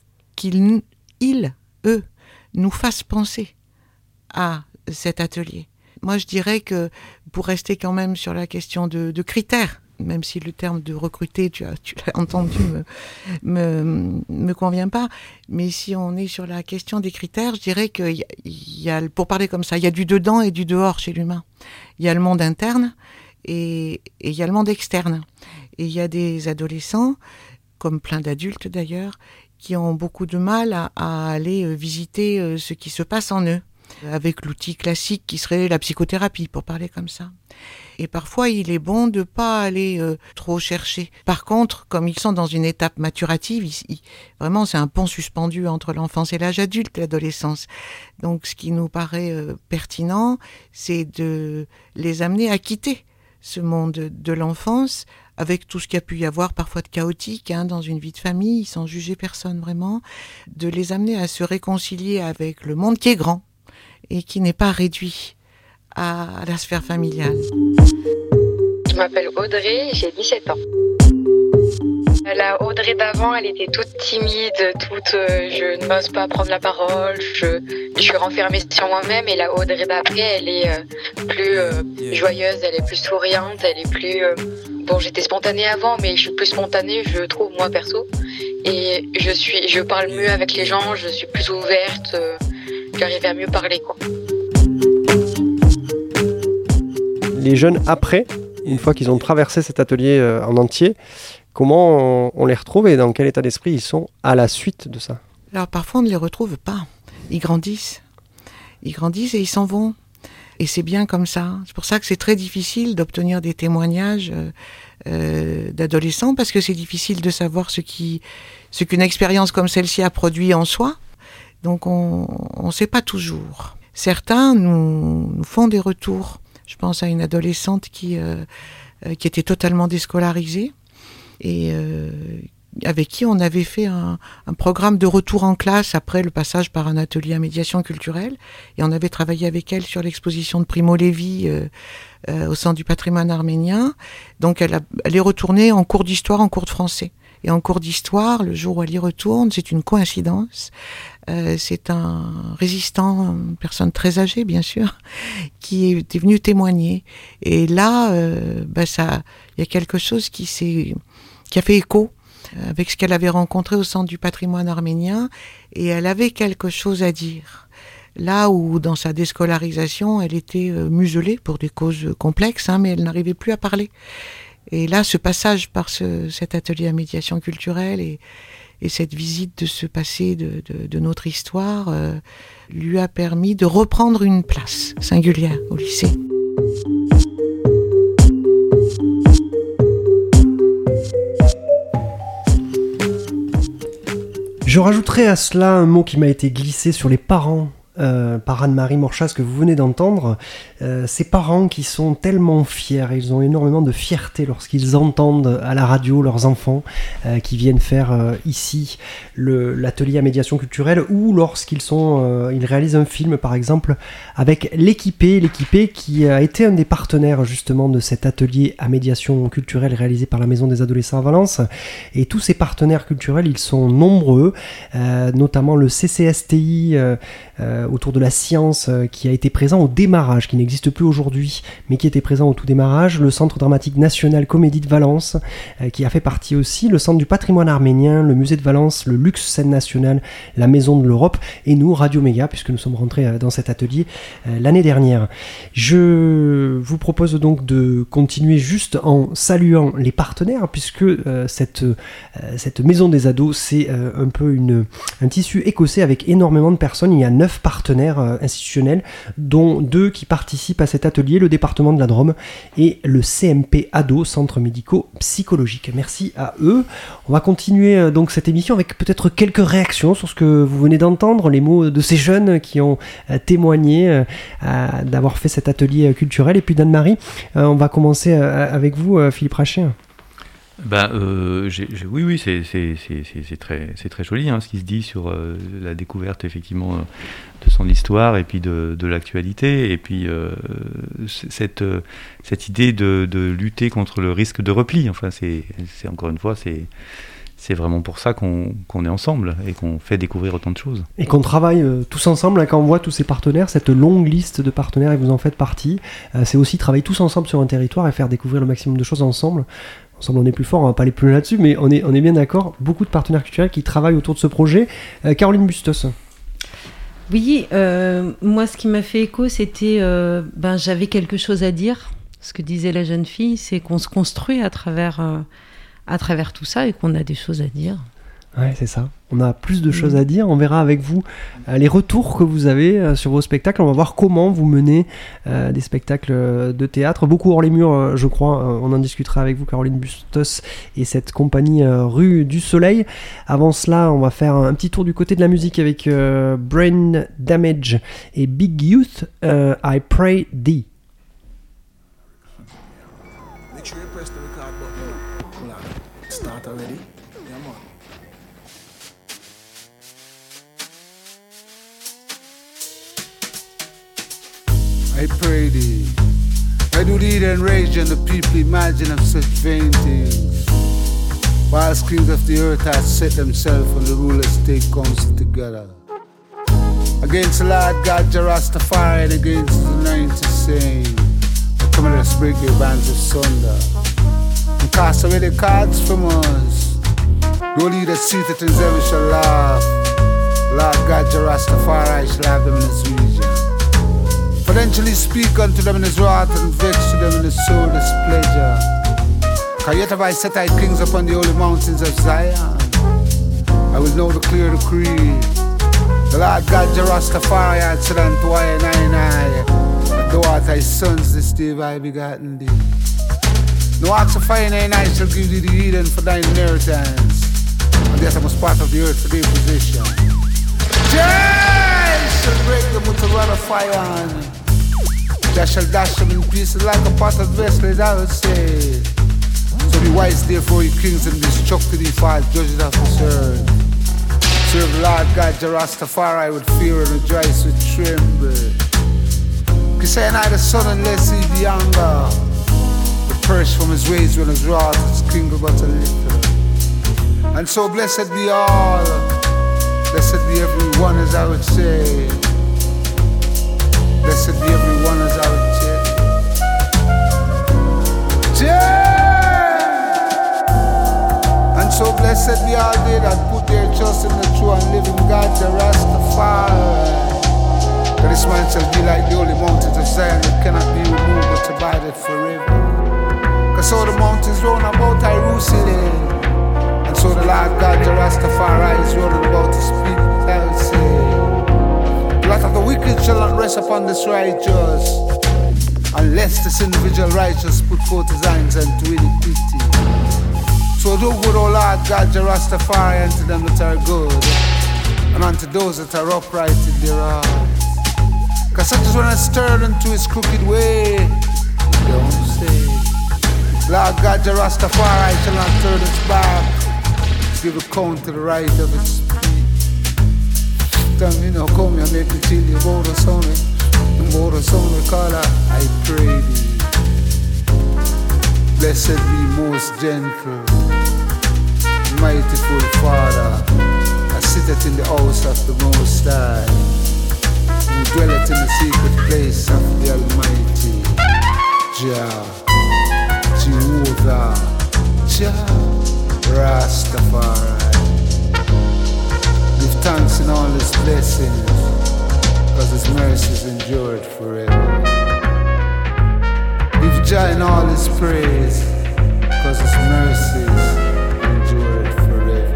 Speaker 7: eux, nous fassent penser à cet atelier. Moi, je dirais que, pour rester quand même sur la question de critères même si le terme de recruter, tu l'as entendu, me convient pas. Mais si on est sur la question des critères, je dirais qu'il y a, pour parler comme ça, il y a du dedans et du dehors chez l'humain. Il y a le monde interne et il y a le monde externe. Et il y a des adolescents, comme plein d'adultes d'ailleurs, qui ont beaucoup de mal à aller visiter ce qui se passe en eux, avec l'outil classique qui serait la psychothérapie, pour parler comme ça. Et parfois, il est bon de pas aller trop chercher. Par contre, comme ils sont dans une étape maturative, vraiment, c'est un pont suspendu entre l'enfance et l'âge adulte, l'adolescence. Donc, ce qui nous paraît pertinent, c'est de les amener à quitter ce monde de l'enfance, avec tout ce qu'il y a pu y avoir parfois de chaotique dans une vie de famille, sans juger personne vraiment, de les amener à se réconcilier avec le monde qui est grand et qui n'est pas réduit à la sphère familiale.
Speaker 16: Je m'appelle Audrey, j'ai 17 ans. La Audrey d'avant, elle était toute timide, je n'ose pas prendre la parole, je suis renfermée sur moi-même, et la Audrey d'après, elle est plus joyeuse, elle est plus souriante, elle est plus... Bon, j'étais spontanée avant, mais je suis plus spontanée, je trouve, moi perso. Et je parle mieux avec les gens, je suis plus ouverte, j'arrive à mieux parler, quoi.
Speaker 17: Les jeunes après, une fois qu'ils ont traversé cet atelier en entier, comment on les retrouve et dans quel état d'esprit ils sont à la suite de ça?
Speaker 7: Alors parfois on ne les retrouve pas, ils grandissent et ils s'en vont. Et c'est bien comme ça. C'est pour ça que c'est très difficile d'obtenir des témoignages d'adolescents, parce que c'est difficile de savoir ce qu'une expérience comme celle-ci a produit en soi. Donc on ne sait pas toujours. Certains nous font des retours. Je pense à une adolescente qui était totalement déscolarisée et avec qui on avait fait un programme de retour en classe après le passage par un atelier à médiation culturelle. Et on avait travaillé avec elle sur l'exposition de Primo Levi au Centre du patrimoine arménien. Donc elle est retournée en cours d'histoire, en cours de français. Et en cours d'histoire, le jour où elle y retourne, c'est une coïncidence. C'est un résistant, une personne très âgée bien sûr, qui est venu témoigner. Et là, il y a quelque chose qui a fait écho avec ce qu'elle avait rencontré au Centre du patrimoine arménien, et elle avait quelque chose à dire. Là où, dans sa déscolarisation, elle était muselée pour des causes complexes, mais elle n'arrivait plus à parler. Et là, ce passage par cet atelier à médiation culturelle et cette visite de ce passé de notre histoire lui a permis de reprendre une place singulière au lycée.
Speaker 8: Je rajouterai à cela un mot qui m'a été glissé sur les parents par Anne-Marie Morchaz que vous venez d'entendre. Ces parents qui sont tellement fiers, ils ont énormément de fierté lorsqu'ils entendent à la radio leurs enfants qui viennent faire ici l'atelier à médiation culturelle, ou lorsqu'ils ils réalisent un film par exemple avec l'équipé qui a été un des partenaires justement de cet atelier à médiation culturelle réalisé par la Maison des Adolescents à Valence. Et tous ces partenaires culturels, ils sont nombreux, notamment le CCSTI autour de la science qui a été présent au démarrage, qui n'existe plus aujourd'hui, mais qui était présent au tout démarrage, le Centre dramatique national Comédie de Valence, qui a fait partie aussi, le Centre du patrimoine arménien, le Musée de Valence, le Luxe Scène Nationale, la Maison de l'Europe, et nous, Radio Méga, puisque nous sommes rentrés dans cet atelier l'année dernière. Je vous propose donc de continuer juste en saluant les partenaires, puisque cette Maison des Ados, c'est un peu un tissu écossais avec énormément de personnes. Il y a 9 partenaires institutionnels, dont 2 qui participent à cet atelier, le département de la Drôme et le CMP Ado, Centre médico-psychologique. Merci à eux. On va continuer donc cette émission avec peut-être quelques réactions sur ce que vous venez d'entendre, les mots de ces jeunes qui ont témoigné d'avoir fait cet atelier culturel. Et puis d'Anne-Marie, on va commencer avec vous, Philippe Rachet.
Speaker 3: Oui, c'est très joli ce qui se dit sur la découverte effectivement de son histoire et puis de l'actualité, et puis cette idée de lutter contre le risque de repli. Enfin, c'est encore une fois, c'est vraiment pour ça qu'on est ensemble et qu'on fait découvrir autant de choses.
Speaker 8: Et qu'on travaille tous ensemble, quand on voit tous ces partenaires, cette longue liste de partenaires, et vous en faites partie, c'est aussi travailler tous ensemble sur un territoire et faire découvrir le maximum de choses ensemble. Ensemble on est plus fort, on va pas aller plus loin là-dessus, mais on est bien d'accord, beaucoup de partenaires culturels qui travaillent autour de ce projet. Caroline Bustos.
Speaker 2: Oui, moi ce qui m'a fait écho, c'était j'avais quelque chose à dire. Ce que disait la jeune fille, c'est qu'on se construit à travers tout ça et qu'on a des choses à dire.
Speaker 8: Ouais, c'est ça. On a plus de choses à dire. On verra avec vous les retours que vous avez sur vos spectacles. On va voir comment vous menez des spectacles de théâtre. Beaucoup hors les murs, je crois. On en discutera avec vous, Caroline Bustos, et cette compagnie Rue du Soleil. Avant cela, on va faire un petit tour du côté de la musique avec Brain Damage et Big Youth, I Pray Thee.
Speaker 18: Make sure you press the record button. Hold on. Start already? Yeah, man.
Speaker 19: I pray thee. I do thee then rage and the people imagine of such vain things. Whilst kings of the earth have set themselves and the rulers take counsel together. Against the Lord God Jah Rastafari and against the 90 saints. Come and let's break your bands asunder and cast away the cards from us. No leader seated in heaven shall laugh. Lord God Jah Rastafari shall have them in his region. Potentially speak unto them in his wrath and vex to them in his soul displeasure. Cause yet have I set thy kings upon the holy mountains of Zion. I will now declare the creed. The Lord God Jah Rastafari answered unto I and I. Thou art thy sons, this day have I begotten thee. No ox of fire and I shall give thee the Eden for thine inheritance. And yet I must part of the earth for their possession. Jah shall break them with a rod of fire on. Jah shall dash them in pieces like a potted vessel, as I would say. So be wise therefore, ye kings, and be struck to thee false judges of this earth. Serve the Lord God Jah Rastafari with fear and rejoice with tremble. Cause say not the sun unless he be younger. The perish from his ways when his wrath is kindled but a little. And so blessed be all, blessed be everyone, as I would say. Blessed be everyone, as I would say. And so blessed be all they that put their trust in the true and living God, the Rastafari. But this man shall be like the holy mountains of Zion that cannot be removed but abided forever. Cause so the mountains round about Jerusalem, and so the Lord God Jah Rastafari is rolling about his people, I would say. The wrath of the wicked shall not rest upon this righteous, unless this individual righteous put forth his hands unto iniquity. So do good, O Lord God Jah Rastafari, unto them that are good, and unto those that are upright in their heart. Cause such is when I stirred into his crooked way. Don't say, Lord God Jah Rastafari shall not turn its back, give account to the right of its speech. Tell me now, come here, make me tell you about the song. About the song we call her, I pray thee. Blessed be most gentle, mightyful Father, I sitteth in the house of the Most High, who dwelleth in the secret place of the Almighty. Jah, Jehovah, Jah Rastafari. Give thanks in all his blessings, cause his mercies endured forever. Give Jah in all his praise, cause his mercies endured forever.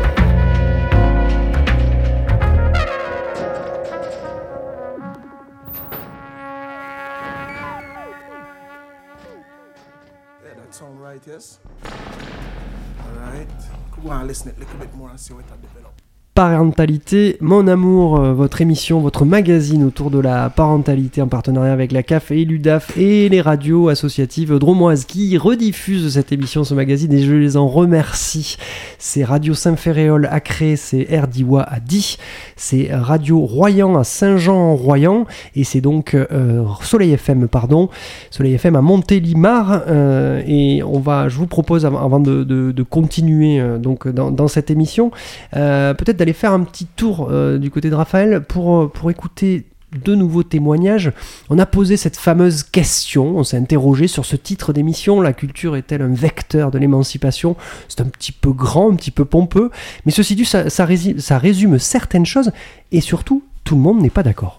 Speaker 18: Yeah, that sound right, yes? Alright. Go on, listen it a little bit more and see what I develop.
Speaker 8: Parentalité, mon amour, votre émission, votre magazine autour de la parentalité en partenariat avec la CAF et l'UDAF et les radios associatives dromoises qui rediffusent cette émission, ce magazine, et je les en remercie. C'est Radio Saint-Ferréol à Cré, c'est RDIWA à Die, c'est Radio Royan à Saint-Jean-en-Royan, et c'est donc Soleil FM à Montélimar. Et je vous propose, avant de continuer donc dans cette émission, peut-être d'aller faire un petit tour du côté de Raphaël pour écouter de nouveaux témoignages. On a posé cette fameuse question, on s'est interrogé sur ce titre d'émission, la culture est-elle un vecteur de l'émancipation? C'est un petit peu grand, un petit peu pompeux, mais ceci dit, ça résume certaines choses, et surtout, tout le monde n'est pas d'accord.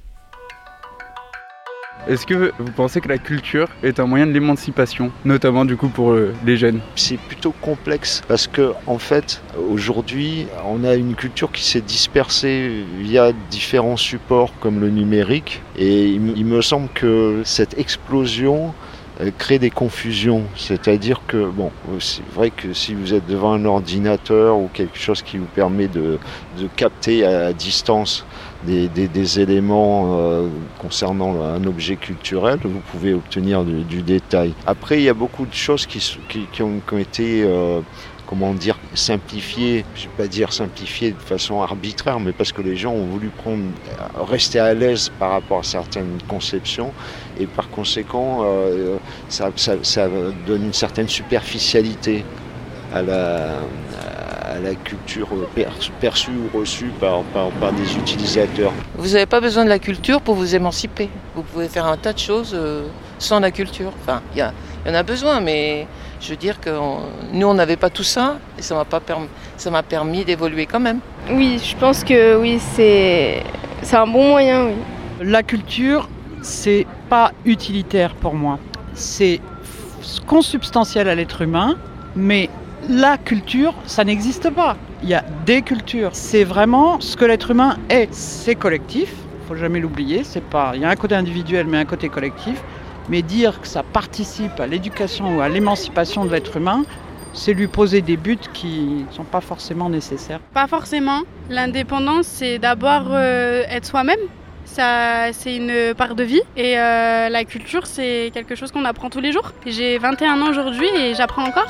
Speaker 9: Est-ce que vous pensez que la culture est un moyen de l'émancipation, notamment du coup pour les jeunes?
Speaker 10: C'est plutôt complexe parce que en fait, aujourd'hui, on a une culture qui s'est dispersée via différents supports comme le numérique, et il me semble que cette explosion crée des confusions, c'est-à-dire que c'est vrai que si vous êtes devant un ordinateur ou quelque chose qui vous permet de capter à distance des éléments concernant un objet culturel, vous pouvez obtenir du détail. Après, il y a beaucoup de choses qui ont été simplifiées. Je ne vais pas dire simplifiées de façon arbitraire, mais parce que les gens ont voulu rester à l'aise par rapport à certaines conceptions, et par conséquent, ça donne une certaine superficialité à la culture perçue ou reçue par des utilisateurs.
Speaker 11: Vous n'avez pas besoin de la culture pour vous émanciper. Vous pouvez faire un tas de choses sans la culture. Enfin, il y en a besoin, mais je veux dire que nous, on n'avait pas tout ça, et ça m'a permis d'évoluer quand même.
Speaker 12: Oui, je pense que oui, c'est un bon moyen, oui.
Speaker 13: La culture, c'est pas utilitaire pour moi. C'est consubstantiel à l'être humain, mais la culture, ça n'existe pas. Il y a des cultures. C'est vraiment ce que l'être humain est. C'est collectif, il ne faut jamais l'oublier. Il y a un côté individuel, mais un côté collectif. Mais dire que ça participe à l'éducation ou à l'émancipation de l'être humain, c'est lui poser des buts qui ne sont pas forcément nécessaires.
Speaker 12: Pas forcément. L'indépendance, c'est d'abord être soi-même. Ça, c'est une part de vie. Et la culture, c'est quelque chose qu'on apprend tous les jours. J'ai 21 ans aujourd'hui et j'apprends encore.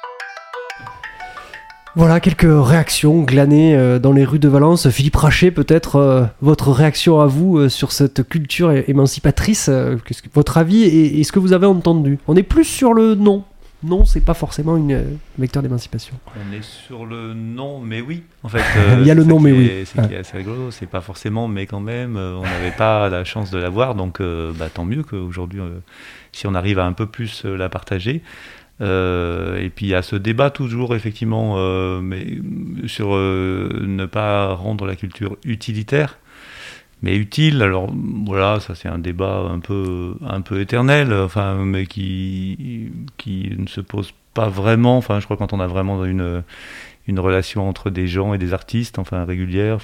Speaker 8: Voilà quelques réactions glanées dans les rues de Valence. Philippe Rachet, peut-être votre réaction à vous sur cette culture émancipatrice, votre avis et ce que vous avez entendu. On est plus sur le non. Non, c'est pas forcément un vecteur d'émancipation.
Speaker 3: On est sur le non, mais oui. En fait,
Speaker 8: il y a le non, mais oui.
Speaker 3: C'est qui est assez rigolo. C'est pas forcément, mais quand même, on n'avait pas la chance de l'avoir, donc tant mieux qu'aujourd'hui, si on arrive à un peu plus la partager. Et puis il y a ce débat toujours effectivement mais sur ne pas rendre la culture utilitaire mais utile. Alors voilà, ça c'est un débat un peu éternel, mais qui ne se pose pas vraiment. Enfin, je crois que quand on a vraiment une relation entre des gens et des artistes, régulière,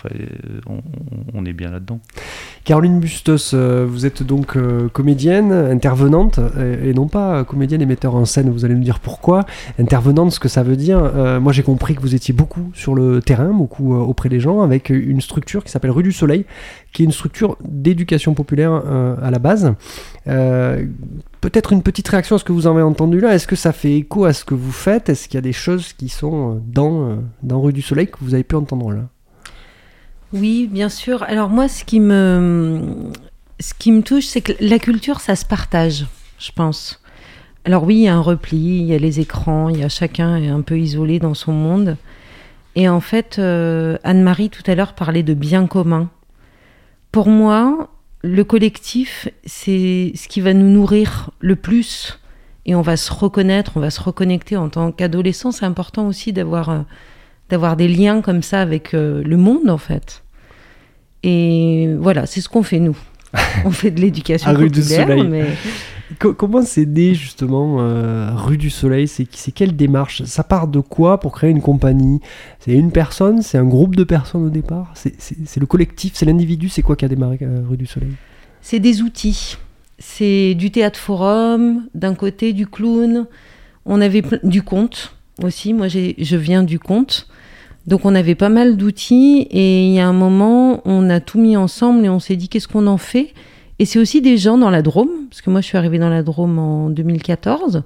Speaker 3: on est bien là-dedans.
Speaker 8: Caroline Bustos, vous êtes donc comédienne, intervenante, et non pas comédienne et metteur en scène, vous allez me dire pourquoi. Intervenante, ce que ça veut dire, moi j'ai compris que vous étiez beaucoup sur le terrain, beaucoup auprès des gens, avec une structure qui s'appelle Rue du Soleil, qui est une structure d'éducation populaire à la base. Peut-être une petite réaction à ce que vous en avez entendu là. Est-ce que ça fait écho à ce que vous faites? Est-ce qu'il y a des choses qui sont dans Rue du Soleil que vous avez pu entendre là?
Speaker 2: Oui, bien sûr. Alors moi, ce qui me touche, c'est que la culture, ça se partage, je pense. Alors oui, il y a un repli, il y a les écrans, il y a chacun est un peu isolé dans son monde. Et en fait, Anne-Marie tout à l'heure parlait de bien commun. Pour moi, le collectif, c'est ce qui va nous nourrir le plus. Et on va se reconnaître, on va se reconnecter en tant qu'adolescent. C'est important aussi d'avoir des liens comme ça avec le monde, en fait. Et voilà, c'est ce qu'on fait, nous. On fait de l'éducation populaire. Rue du Soleil. Mais...
Speaker 8: Comment c'est né, justement, Rue du Soleil? C'est quelle démarche? Ça part de quoi pour créer une compagnie? C'est une personne? C'est un groupe de personnes au départ? C'est le collectif? C'est l'individu? C'est quoi qui a démarré Rue du Soleil?
Speaker 2: C'est des outils. C'est du théâtre forum, d'un côté, du clown. On avait du conte aussi. Moi, je viens du conte. Donc on avait pas mal d'outils et il y a un moment, on a tout mis ensemble et on s'est dit qu'est-ce qu'on en fait. Et c'est aussi des gens dans la Drôme, parce que moi je suis arrivée dans la Drôme en 2014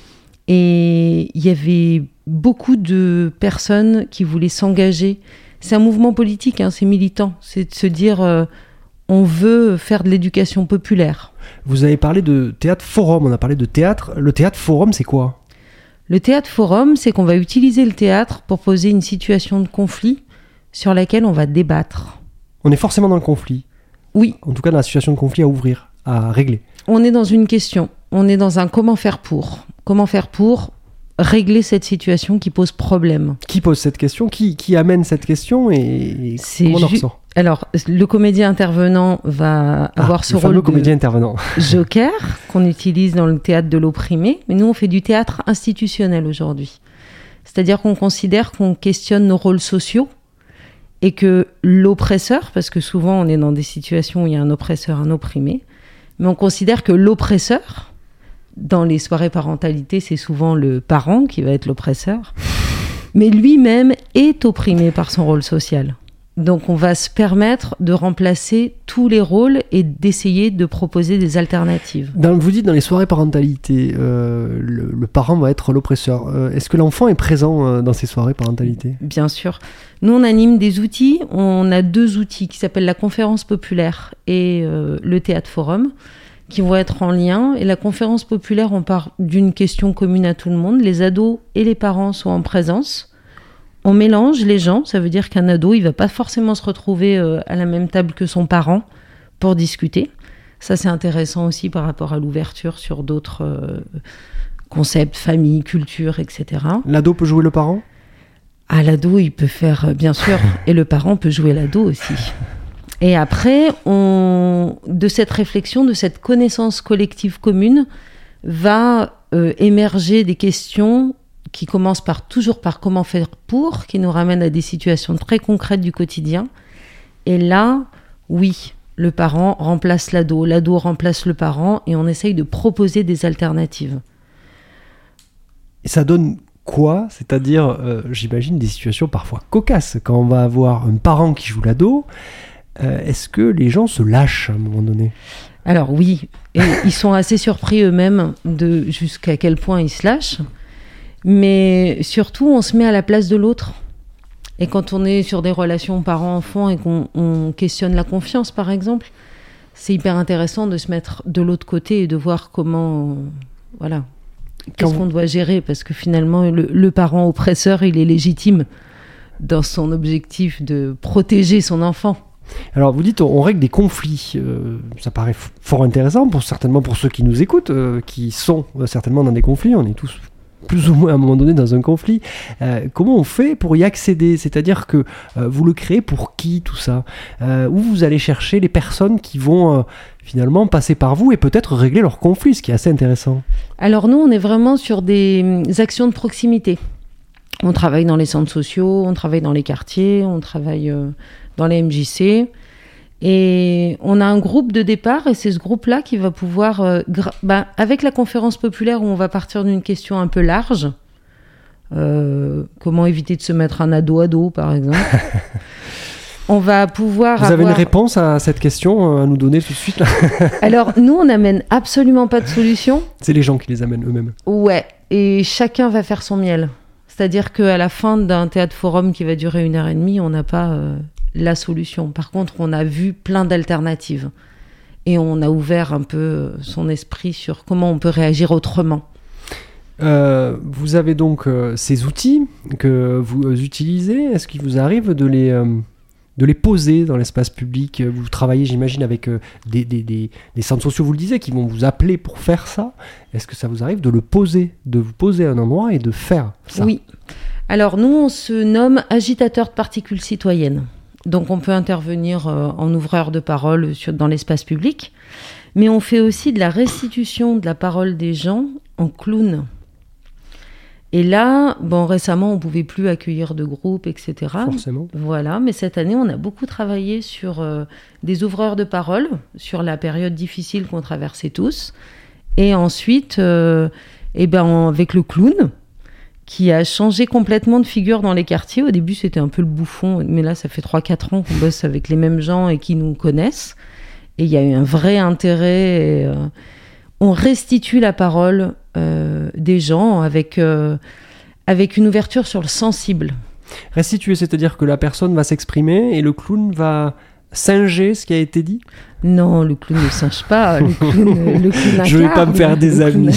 Speaker 2: et il y avait beaucoup de personnes qui voulaient s'engager. C'est un mouvement politique, hein, c'est militant, c'est de se dire on veut faire de l'éducation populaire.
Speaker 8: Vous avez parlé de théâtre forum, on a parlé de théâtre. Le théâtre forum, c'est quoi ?
Speaker 2: Le théâtre forum, c'est qu'on va utiliser le théâtre pour poser une situation de conflit sur laquelle on va débattre.
Speaker 8: On est forcément dans le conflit ?
Speaker 2: Oui.
Speaker 8: En tout cas, dans la situation de conflit à ouvrir, à régler.
Speaker 2: On est dans une question, on est dans un comment faire pour. Comment faire pour régler cette situation qui pose problème.
Speaker 8: Qui pose cette question ? Qui amène cette question et comment on en ressort ?
Speaker 2: Alors, le comédien intervenant va avoir ce rôle de
Speaker 8: comédien intervenant.
Speaker 2: joker qu'on utilise dans le théâtre de l'opprimé. Mais nous, on fait du théâtre institutionnel aujourd'hui. C'est-à-dire qu'on considère qu'on questionne nos rôles sociaux et que l'oppresseur, parce que souvent on est dans des situations où il y a un oppresseur, un opprimé, mais on considère que l'oppresseur, dans les soirées parentalité, c'est souvent le parent qui va être l'oppresseur, mais lui-même est opprimé par son rôle social. Donc on va se permettre de remplacer tous les rôles et d'essayer de proposer des alternatives.
Speaker 8: Vous dites dans les soirées parentalité, le parent va être l'oppresseur. Est-ce que l'enfant est présent dans ces soirées parentalité ?
Speaker 2: Bien sûr. Nous on anime des outils. On a 2 outils qui s'appellent la conférence populaire et le théâtre forum qui vont être en lien. Et la conférence populaire, on part d'une question commune à tout le monde. Les ados et les parents sont en présence. On mélange les gens, ça veut dire qu'un ado, il va pas forcément se retrouver à la même table que son parent pour discuter. Ça, c'est intéressant aussi par rapport à l'ouverture sur d'autres concepts, famille, culture, etc.
Speaker 8: L'ado peut jouer le parent ?
Speaker 2: Ah, l'ado, il peut faire, bien sûr, et le parent peut jouer l'ado aussi. Et après, de cette réflexion, de cette connaissance collective commune, va émerger des questions qui commence toujours par comment faire pour, qui nous ramène à des situations très concrètes du quotidien. Et là, oui, le parent remplace l'ado remplace le parent, et on essaye de proposer des alternatives.
Speaker 8: Et ça donne quoi ? C'est-à-dire, j'imagine des situations parfois cocasses. Quand on va avoir un parent qui joue l'ado, est-ce que les gens se lâchent à un moment donné ?
Speaker 2: Alors oui, et ils sont assez surpris eux-mêmes de jusqu'à quel point ils se lâchent. Mais surtout, on se met à la place de l'autre. Et quand on est sur des relations parents-enfants et qu'on questionne la confiance, par exemple, c'est hyper intéressant de se mettre de l'autre côté et de voir comment... Voilà. Qu'est-ce qu'on doit gérer ? Parce que finalement, le parent oppresseur, il est légitime dans son objectif de protéger son enfant.
Speaker 8: Alors vous dites on règle des conflits, ça paraît fort intéressant certainement pour ceux qui nous écoutent, qui sont certainement dans des conflits, on est tous plus ou moins à un moment donné dans un conflit. Comment on fait pour y accéder ? C'est-à-dire que vous le créez pour qui tout ça ? Où vous allez chercher les personnes qui vont finalement passer par vous et peut-être régler leurs conflits, ce qui est assez intéressant.
Speaker 2: Alors nous, on est vraiment sur des actions de proximité. On travaille dans les centres sociaux, on travaille dans les quartiers, on travaille dans les MJC. Et on a un groupe de départ, et c'est ce groupe-là qui va pouvoir, avec la conférence populaire où on va partir d'une question un peu large, comment éviter de se mettre un ado, par exemple, on va pouvoir
Speaker 8: Vous avez une réponse à cette question à nous donner tout de suite là ?
Speaker 2: Alors, nous, on n'amène absolument pas de solution.
Speaker 8: C'est les gens qui les amènent eux-mêmes.
Speaker 2: Ouais, et chacun va faire son miel. C'est-à-dire qu'à la fin d'un théâtre forum qui va durer 1h30, on n'a pas... la solution. Par contre, on a vu plein d'alternatives et on a ouvert un peu son esprit sur comment on peut réagir autrement.
Speaker 8: Vous avez donc ces outils que vous utilisez. Est-ce qu'il vous arrive de les poser dans l'espace public ? Vous travaillez, j'imagine, avec des centres sociaux, vous le disiez, qui vont vous appeler pour faire ça. Est-ce que ça vous arrive de vous poser à un endroit et de faire ça ?
Speaker 2: Oui. Alors, nous, on se nomme agitateur de particules citoyennes. Donc on peut intervenir en ouvreur de parole dans l'espace public, mais on fait aussi de la restitution de la parole des gens en clown. Et là, récemment, on ne pouvait plus accueillir de groupes, etc.
Speaker 8: Forcément.
Speaker 2: Voilà, mais cette année, on a beaucoup travaillé sur des ouvreurs de parole, sur la période difficile qu'on traversait tous. Et ensuite, avec le clown, qui a changé complètement de figure dans les quartiers. Au début, c'était un peu le bouffon, mais là, ça fait 3-4 ans qu'on bosse avec les mêmes gens et qui nous connaissent. Et il y a eu un vrai intérêt. On restitue la parole des gens avec une ouverture sur le sensible.
Speaker 8: Restituer, c'est-à-dire que la personne va s'exprimer et le clown va singer ce qui a été dit ?
Speaker 2: Non, le clown ne singe pas, le clown incarne.
Speaker 8: Je ne vais pas me faire des amis.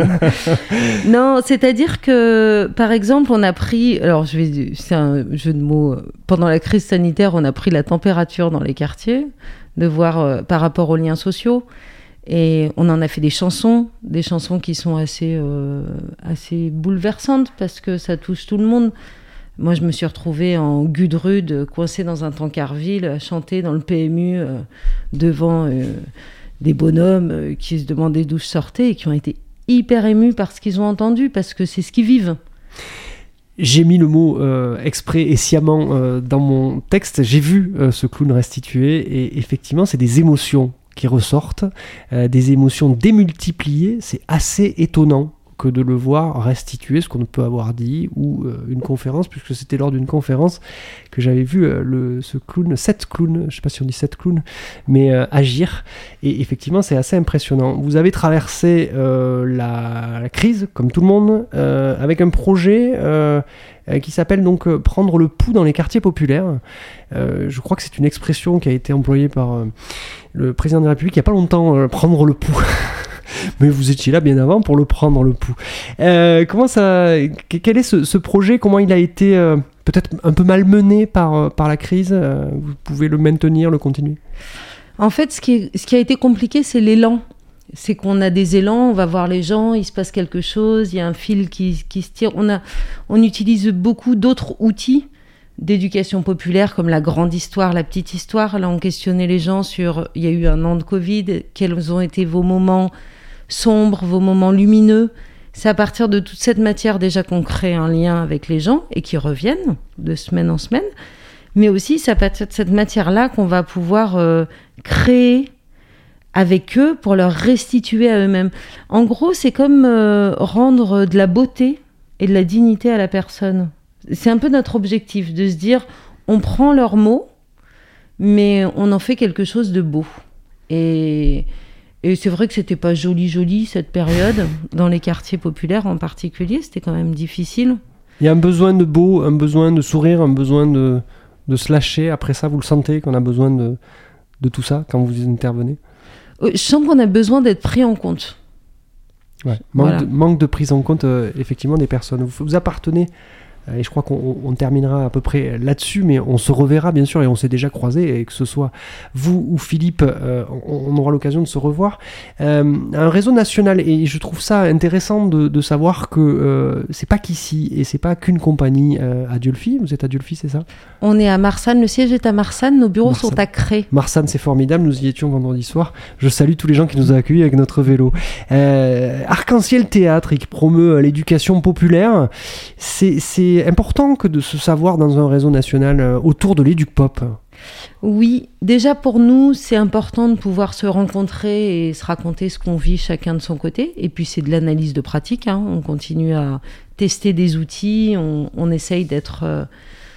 Speaker 2: Non, c'est-à-dire que, par exemple, on a pris, c'est un jeu de mots, pendant la crise sanitaire, on a pris la température dans les quartiers, de voir par rapport aux liens sociaux, et on en a fait des chansons qui sont assez bouleversantes, parce que ça touche tout le monde. Moi, je me suis retrouvée en Gudrude, coincée dans un tankerville, à chanter dans le PMU devant des bonhommes qui se demandaient d'où je sortais et qui ont été hyper émus par ce qu'ils ont entendu, parce que c'est ce qu'ils vivent.
Speaker 8: J'ai mis le mot exprès et sciemment dans mon texte. J'ai vu ce clown restitué et effectivement, c'est des émotions qui ressortent, des émotions démultipliées. C'est assez étonnant que de le voir restituer ce qu'on peut avoir dit, ou une conférence, puisque c'était lors d'une conférence que j'avais vu cette clown, je ne sais pas si on dit 7 clowns, mais agir, et effectivement c'est assez impressionnant. Vous avez traversé la crise, comme tout le monde, avec un projet qui s'appelle donc prendre le pouls dans les quartiers populaires. Je crois que c'est une expression qui a été employée par le président de la République il n'y a pas longtemps, prendre le pouls. Mais vous étiez là bien avant pour le prendre, le pouls. Quel est ce projet ? Comment il a été peut-être un peu malmené par la crise ? Vous pouvez le maintenir, le continuer ?
Speaker 2: En fait, ce qui a été compliqué, c'est l'élan. C'est qu'on a des élans, on va voir les gens, il se passe quelque chose, il y a un fil qui se tire. On utilise beaucoup d'autres outils d'éducation populaire, comme la grande histoire, la petite histoire. Là, on questionnait les gens sur... Il y a eu un an de Covid, quels ont été vos moments sombres, vos moments lumineux. C'est à partir de toute cette matière déjà qu'on crée un lien avec les gens et qui reviennent de semaine en semaine. Mais aussi, c'est à partir de cette matière-là qu'on va pouvoir créer avec eux pour leur restituer à eux-mêmes. En gros, c'est comme rendre de la beauté et de la dignité à la personne. C'est un peu notre objectif, de se dire, on prend leurs mots, mais on en fait quelque chose de beau. Et c'est vrai que c'était pas joli cette période, dans les quartiers populaires en particulier, c'était quand même difficile.
Speaker 8: Il y a un besoin de beau, un besoin de sourire, un besoin de se lâcher. Après ça, vous le sentez qu'on a besoin de tout ça quand vous intervenez ?
Speaker 2: Je sens qu'on a besoin d'être pris en compte.
Speaker 8: Ouais. Manque de prise en compte, effectivement, des personnes. Vous appartenez, et je crois qu'on terminera à peu près là-dessus, mais on se reverra bien sûr, et on s'est déjà croisés, et que ce soit vous ou Philippe, on aura l'occasion de se revoir. Un réseau national, et je trouve ça intéressant de savoir que c'est pas qu'ici, et c'est pas qu'une compagnie à Diolfi. Vous êtes à Diolfi, c'est ça ?
Speaker 2: On est à Marsanne, le siège est à Marsanne, nos bureaux sont à Cré.
Speaker 8: Marsanne, c'est formidable, nous y étions vendredi soir. Je salue tous les gens qui nous ont accueillis avec notre vélo. Arc-en-Ciel Théâtre, qui promeut l'éducation populaire, c'est important que de se savoir dans un réseau national autour de l'éduc-pop.
Speaker 2: Oui, déjà pour nous, c'est important de pouvoir se rencontrer et se raconter ce qu'on vit chacun de son côté. Et puis c'est de l'analyse de pratique, hein. On continue à tester des outils, on essaye d'être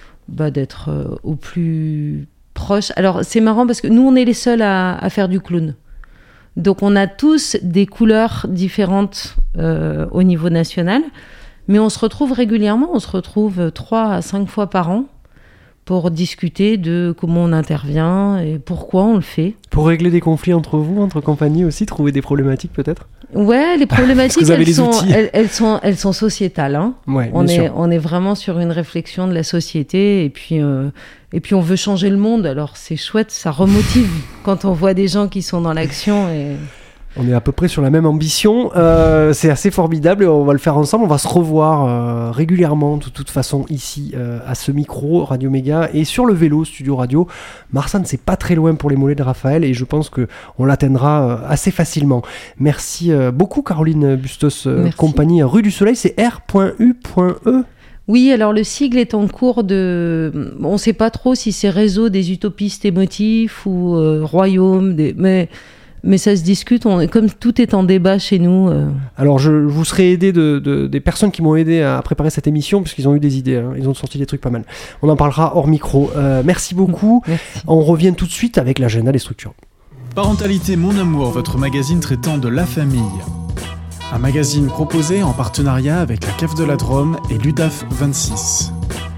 Speaker 2: au plus proche. Alors c'est marrant parce que nous, on est les seuls à faire du clown. Donc on a tous des couleurs différentes au niveau national. Mais on se retrouve régulièrement, on se retrouve 3 à 5 fois par an pour discuter de comment on intervient et pourquoi on le fait.
Speaker 8: Pour régler des conflits entre vous, entre compagnies aussi, trouver des problématiques peut-être ?
Speaker 2: Ouais, les problématiques, elles sont sociétales. Hein.
Speaker 8: Ouais,
Speaker 2: on est vraiment sur une réflexion de la société et puis on veut changer le monde. Alors c'est chouette, ça remotive quand on voit des gens qui sont dans l'action et...
Speaker 8: On est à peu près sur la même ambition, c'est assez formidable et on va le faire ensemble, on va se revoir régulièrement de toute façon ici à ce micro Radio Méga et sur le vélo Studio Radio. Marsanne, c'est pas très loin pour les mollets de Raphaël et je pense qu'on l'atteindra assez facilement. Merci beaucoup Caroline Bustos, compagnie Rue du Soleil, c'est R.U.E.
Speaker 2: Oui, alors le sigle est en cours de... On sait pas trop si c'est Réseau des utopistes émotifs ou Royaume des... Mais... Mais ça se discute, comme tout est en débat chez nous.
Speaker 8: Alors je vous serai aidé des personnes qui m'ont aidé à préparer cette émission, puisqu'ils ont eu des idées, hein. Ils ont sorti des trucs pas mal. On en parlera hors micro. Merci beaucoup.
Speaker 2: Merci.
Speaker 8: On revient tout de suite avec l'agenda des structures.
Speaker 6: Parentalité Mon Amour, votre magazine traitant de la famille. Un magazine proposé en partenariat avec la Cave de la Drôme et l'UDAF 26.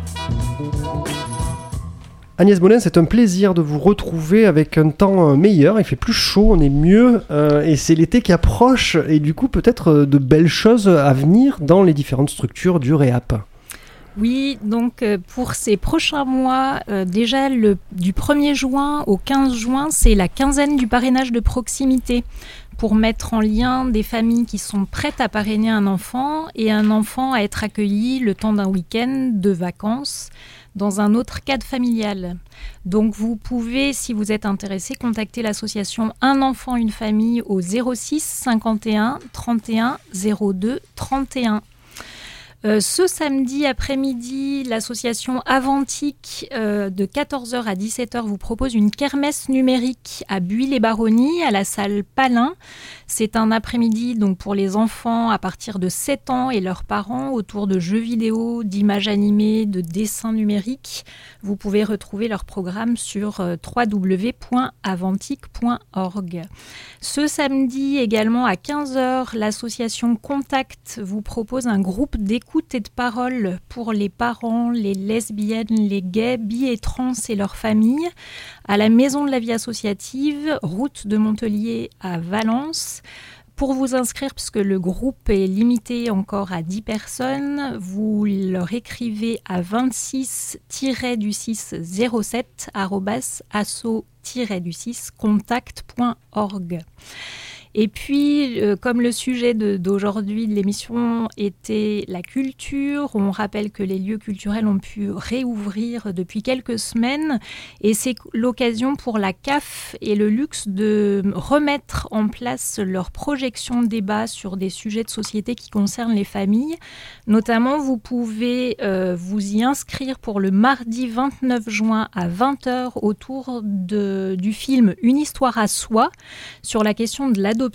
Speaker 8: Agnès Bonin, c'est un plaisir de vous retrouver avec un temps meilleur, il fait plus chaud, on est mieux, et c'est l'été qui approche, et du coup peut-être de belles choses à venir dans les différentes structures du REAP.
Speaker 20: Oui, donc pour ces prochains mois, déjà du 1er juin au 15 juin, c'est la quinzaine du parrainage de proximité pour mettre en lien des familles qui sont prêtes à parrainer un enfant et un enfant à être accueilli le temps d'un week-end de vacances dans un autre cadre familial. Donc vous pouvez, si vous êtes intéressé, contacter l'association Un enfant, une famille au 06 51 31 02 31. Ce samedi après-midi, l'association Avantique de 14h à 17h vous propose une kermesse numérique à Buis-les-Baronnies, à la salle Palin. C'est un après-midi donc pour les enfants à partir de 7 ans et leurs parents autour de jeux vidéo, d'images animées, de dessins numériques. Vous pouvez retrouver leur programme sur www.avantique.org. Ce samedi également à 15h, l'association Contact vous propose un groupe d'écoute et de parole pour les parents, les lesbiennes, les gays, bi et trans et leurs familles à la Maison de la Vie Associative, route de Montpellier à Valence. Pour vous inscrire, puisque le groupe est limité encore à 10 personnes, vous leur écrivez à 26-du6-07@asso-contact.org. Et puis, comme le sujet d'aujourd'hui de l'émission était la culture, on rappelle que les lieux culturels ont pu réouvrir depuis quelques semaines et c'est l'occasion pour la CAF et le Luxe de remettre en place leur projection de débat sur des sujets de société qui concernent les familles. Notamment, vous pouvez vous y inscrire pour le mardi 29 juin à 20h autour du film Une histoire à soi sur la question de l'adoption.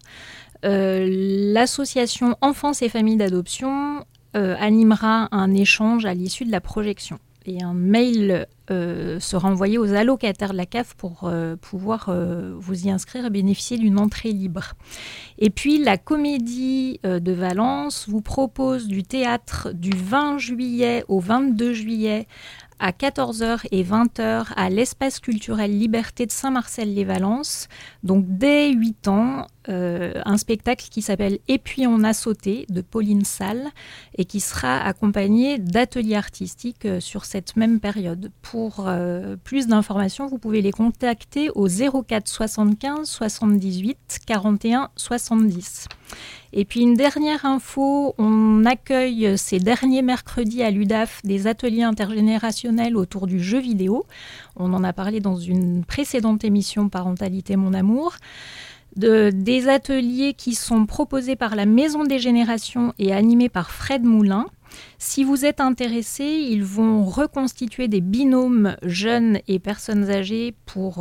Speaker 20: L'association Enfance et Familles d'Adoption animera un échange à l'issue de la projection. Et un mail sera envoyé aux allocataires de la CAF pour pouvoir vous y inscrire et bénéficier d'une entrée libre. Et puis la Comédie de Valence vous propose du théâtre du 20 juillet au 22 juillet à 14h et 20h à l'espace culturel Liberté de Saint-Marcel-les-Valences. Donc dès 8 ans, un spectacle qui s'appelle Et puis on a sauté de Pauline Salle et qui sera accompagné d'ateliers artistiques sur cette même période. Pour plus d'informations, vous pouvez les contacter au 04 75 78 41 70. Et puis une dernière info, on accueille ces derniers mercredis à l'UDAF des ateliers intergénérationnels autour du jeu vidéo. On en a parlé dans une précédente émission Parentalité Mon Amour. Des ateliers qui sont proposés par la Maison des Générations et animés par Fred Moulin. Si vous êtes intéressé, ils vont reconstituer des binômes jeunes et personnes âgées pour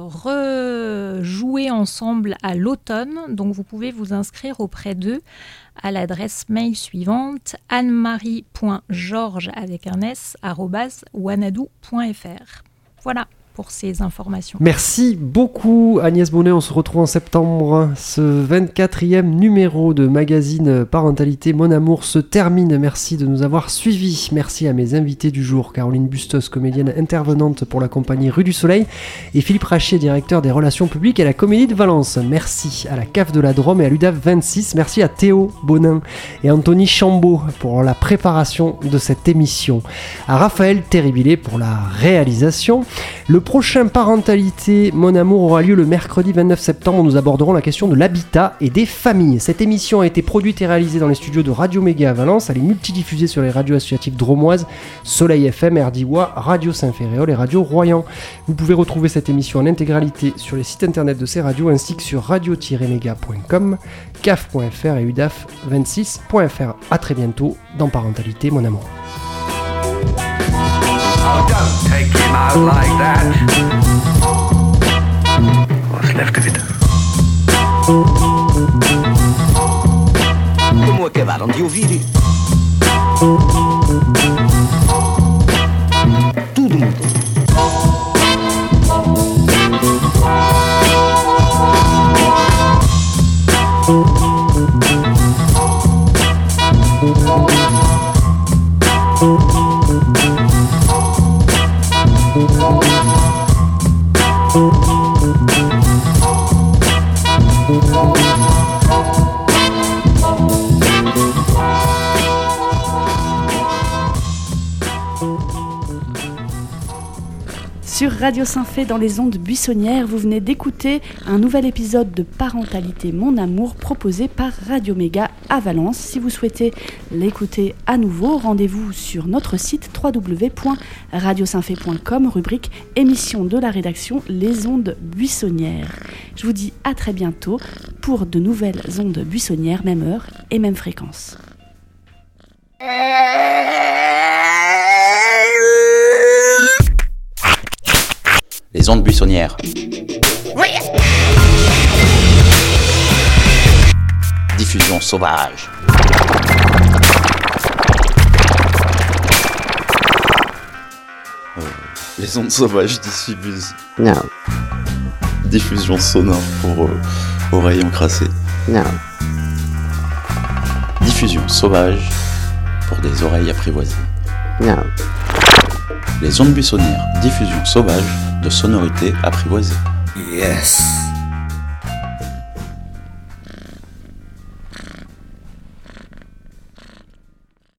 Speaker 20: rejouer ensemble à l'automne. Donc vous pouvez vous inscrire auprès d'eux à l'adresse mail suivante annemarie.georges avec un s @wanadoo.fr. Voilà pour ces informations.
Speaker 8: Merci beaucoup Agnès Bonnet, on se retrouve en septembre. Ce 24e numéro de magazine Parentalité Mon Amour se termine. Merci de nous avoir suivis. Merci à mes invités du jour, Caroline Bustos, comédienne intervenante pour la compagnie Rue du Soleil, et Philippe Rachier, directeur des relations publiques à la Comédie de Valence. Merci à la Cave de la Drôme et à l'UDAF 26. Merci à Théo Bonin et Anthony Chambaud pour la préparation de cette émission. À Raphaël Terribilé pour la réalisation. Le prochain Parentalité Mon Amour aura lieu le mercredi 29 septembre. Nous aborderons la question de l'habitat et des familles. Cette émission a été produite et réalisée dans les studios de Radio Méga à Valence. Elle est multidiffusée sur les radios associatives drômoises, Soleil FM, RDIWA, Radio Saint-Féréol et Radio Royan. Vous pouvez retrouver cette émission en intégralité sur les sites internet de ces radios ainsi que sur radio-méga.com, caf.fr et udaf26.fr. A très bientôt dans Parentalité Mon Amour.
Speaker 21: Oh, don't take him out like that. What's left of it? Come è che va? Non ti vedi? Tutto muto.
Speaker 4: Sur Radio Saint-Fé dans les ondes buissonnières, vous venez d'écouter un nouvel épisode de Parentalité Mon Amour proposé par Radio Méga à Valence. Si vous souhaitez l'écouter à nouveau, rendez-vous sur notre site www.radiosaintfé.com, rubrique émission de la rédaction Les ondes buissonnières. Je vous dis à très bientôt pour de nouvelles ondes buissonnières, même heure et même fréquence.
Speaker 1: Les ondes buissonnières.
Speaker 21: Oui.
Speaker 1: Diffusion sauvage. Les ondes sauvages diffusent.
Speaker 17: Non.
Speaker 1: Diffusion sonore pour oreilles encrassées.
Speaker 17: Non.
Speaker 1: Diffusion sauvage pour des oreilles apprivoisées.
Speaker 17: Non.
Speaker 1: Les ondes buissonnières. Diffusion sauvage de sonorités apprivoisées.
Speaker 21: Yes.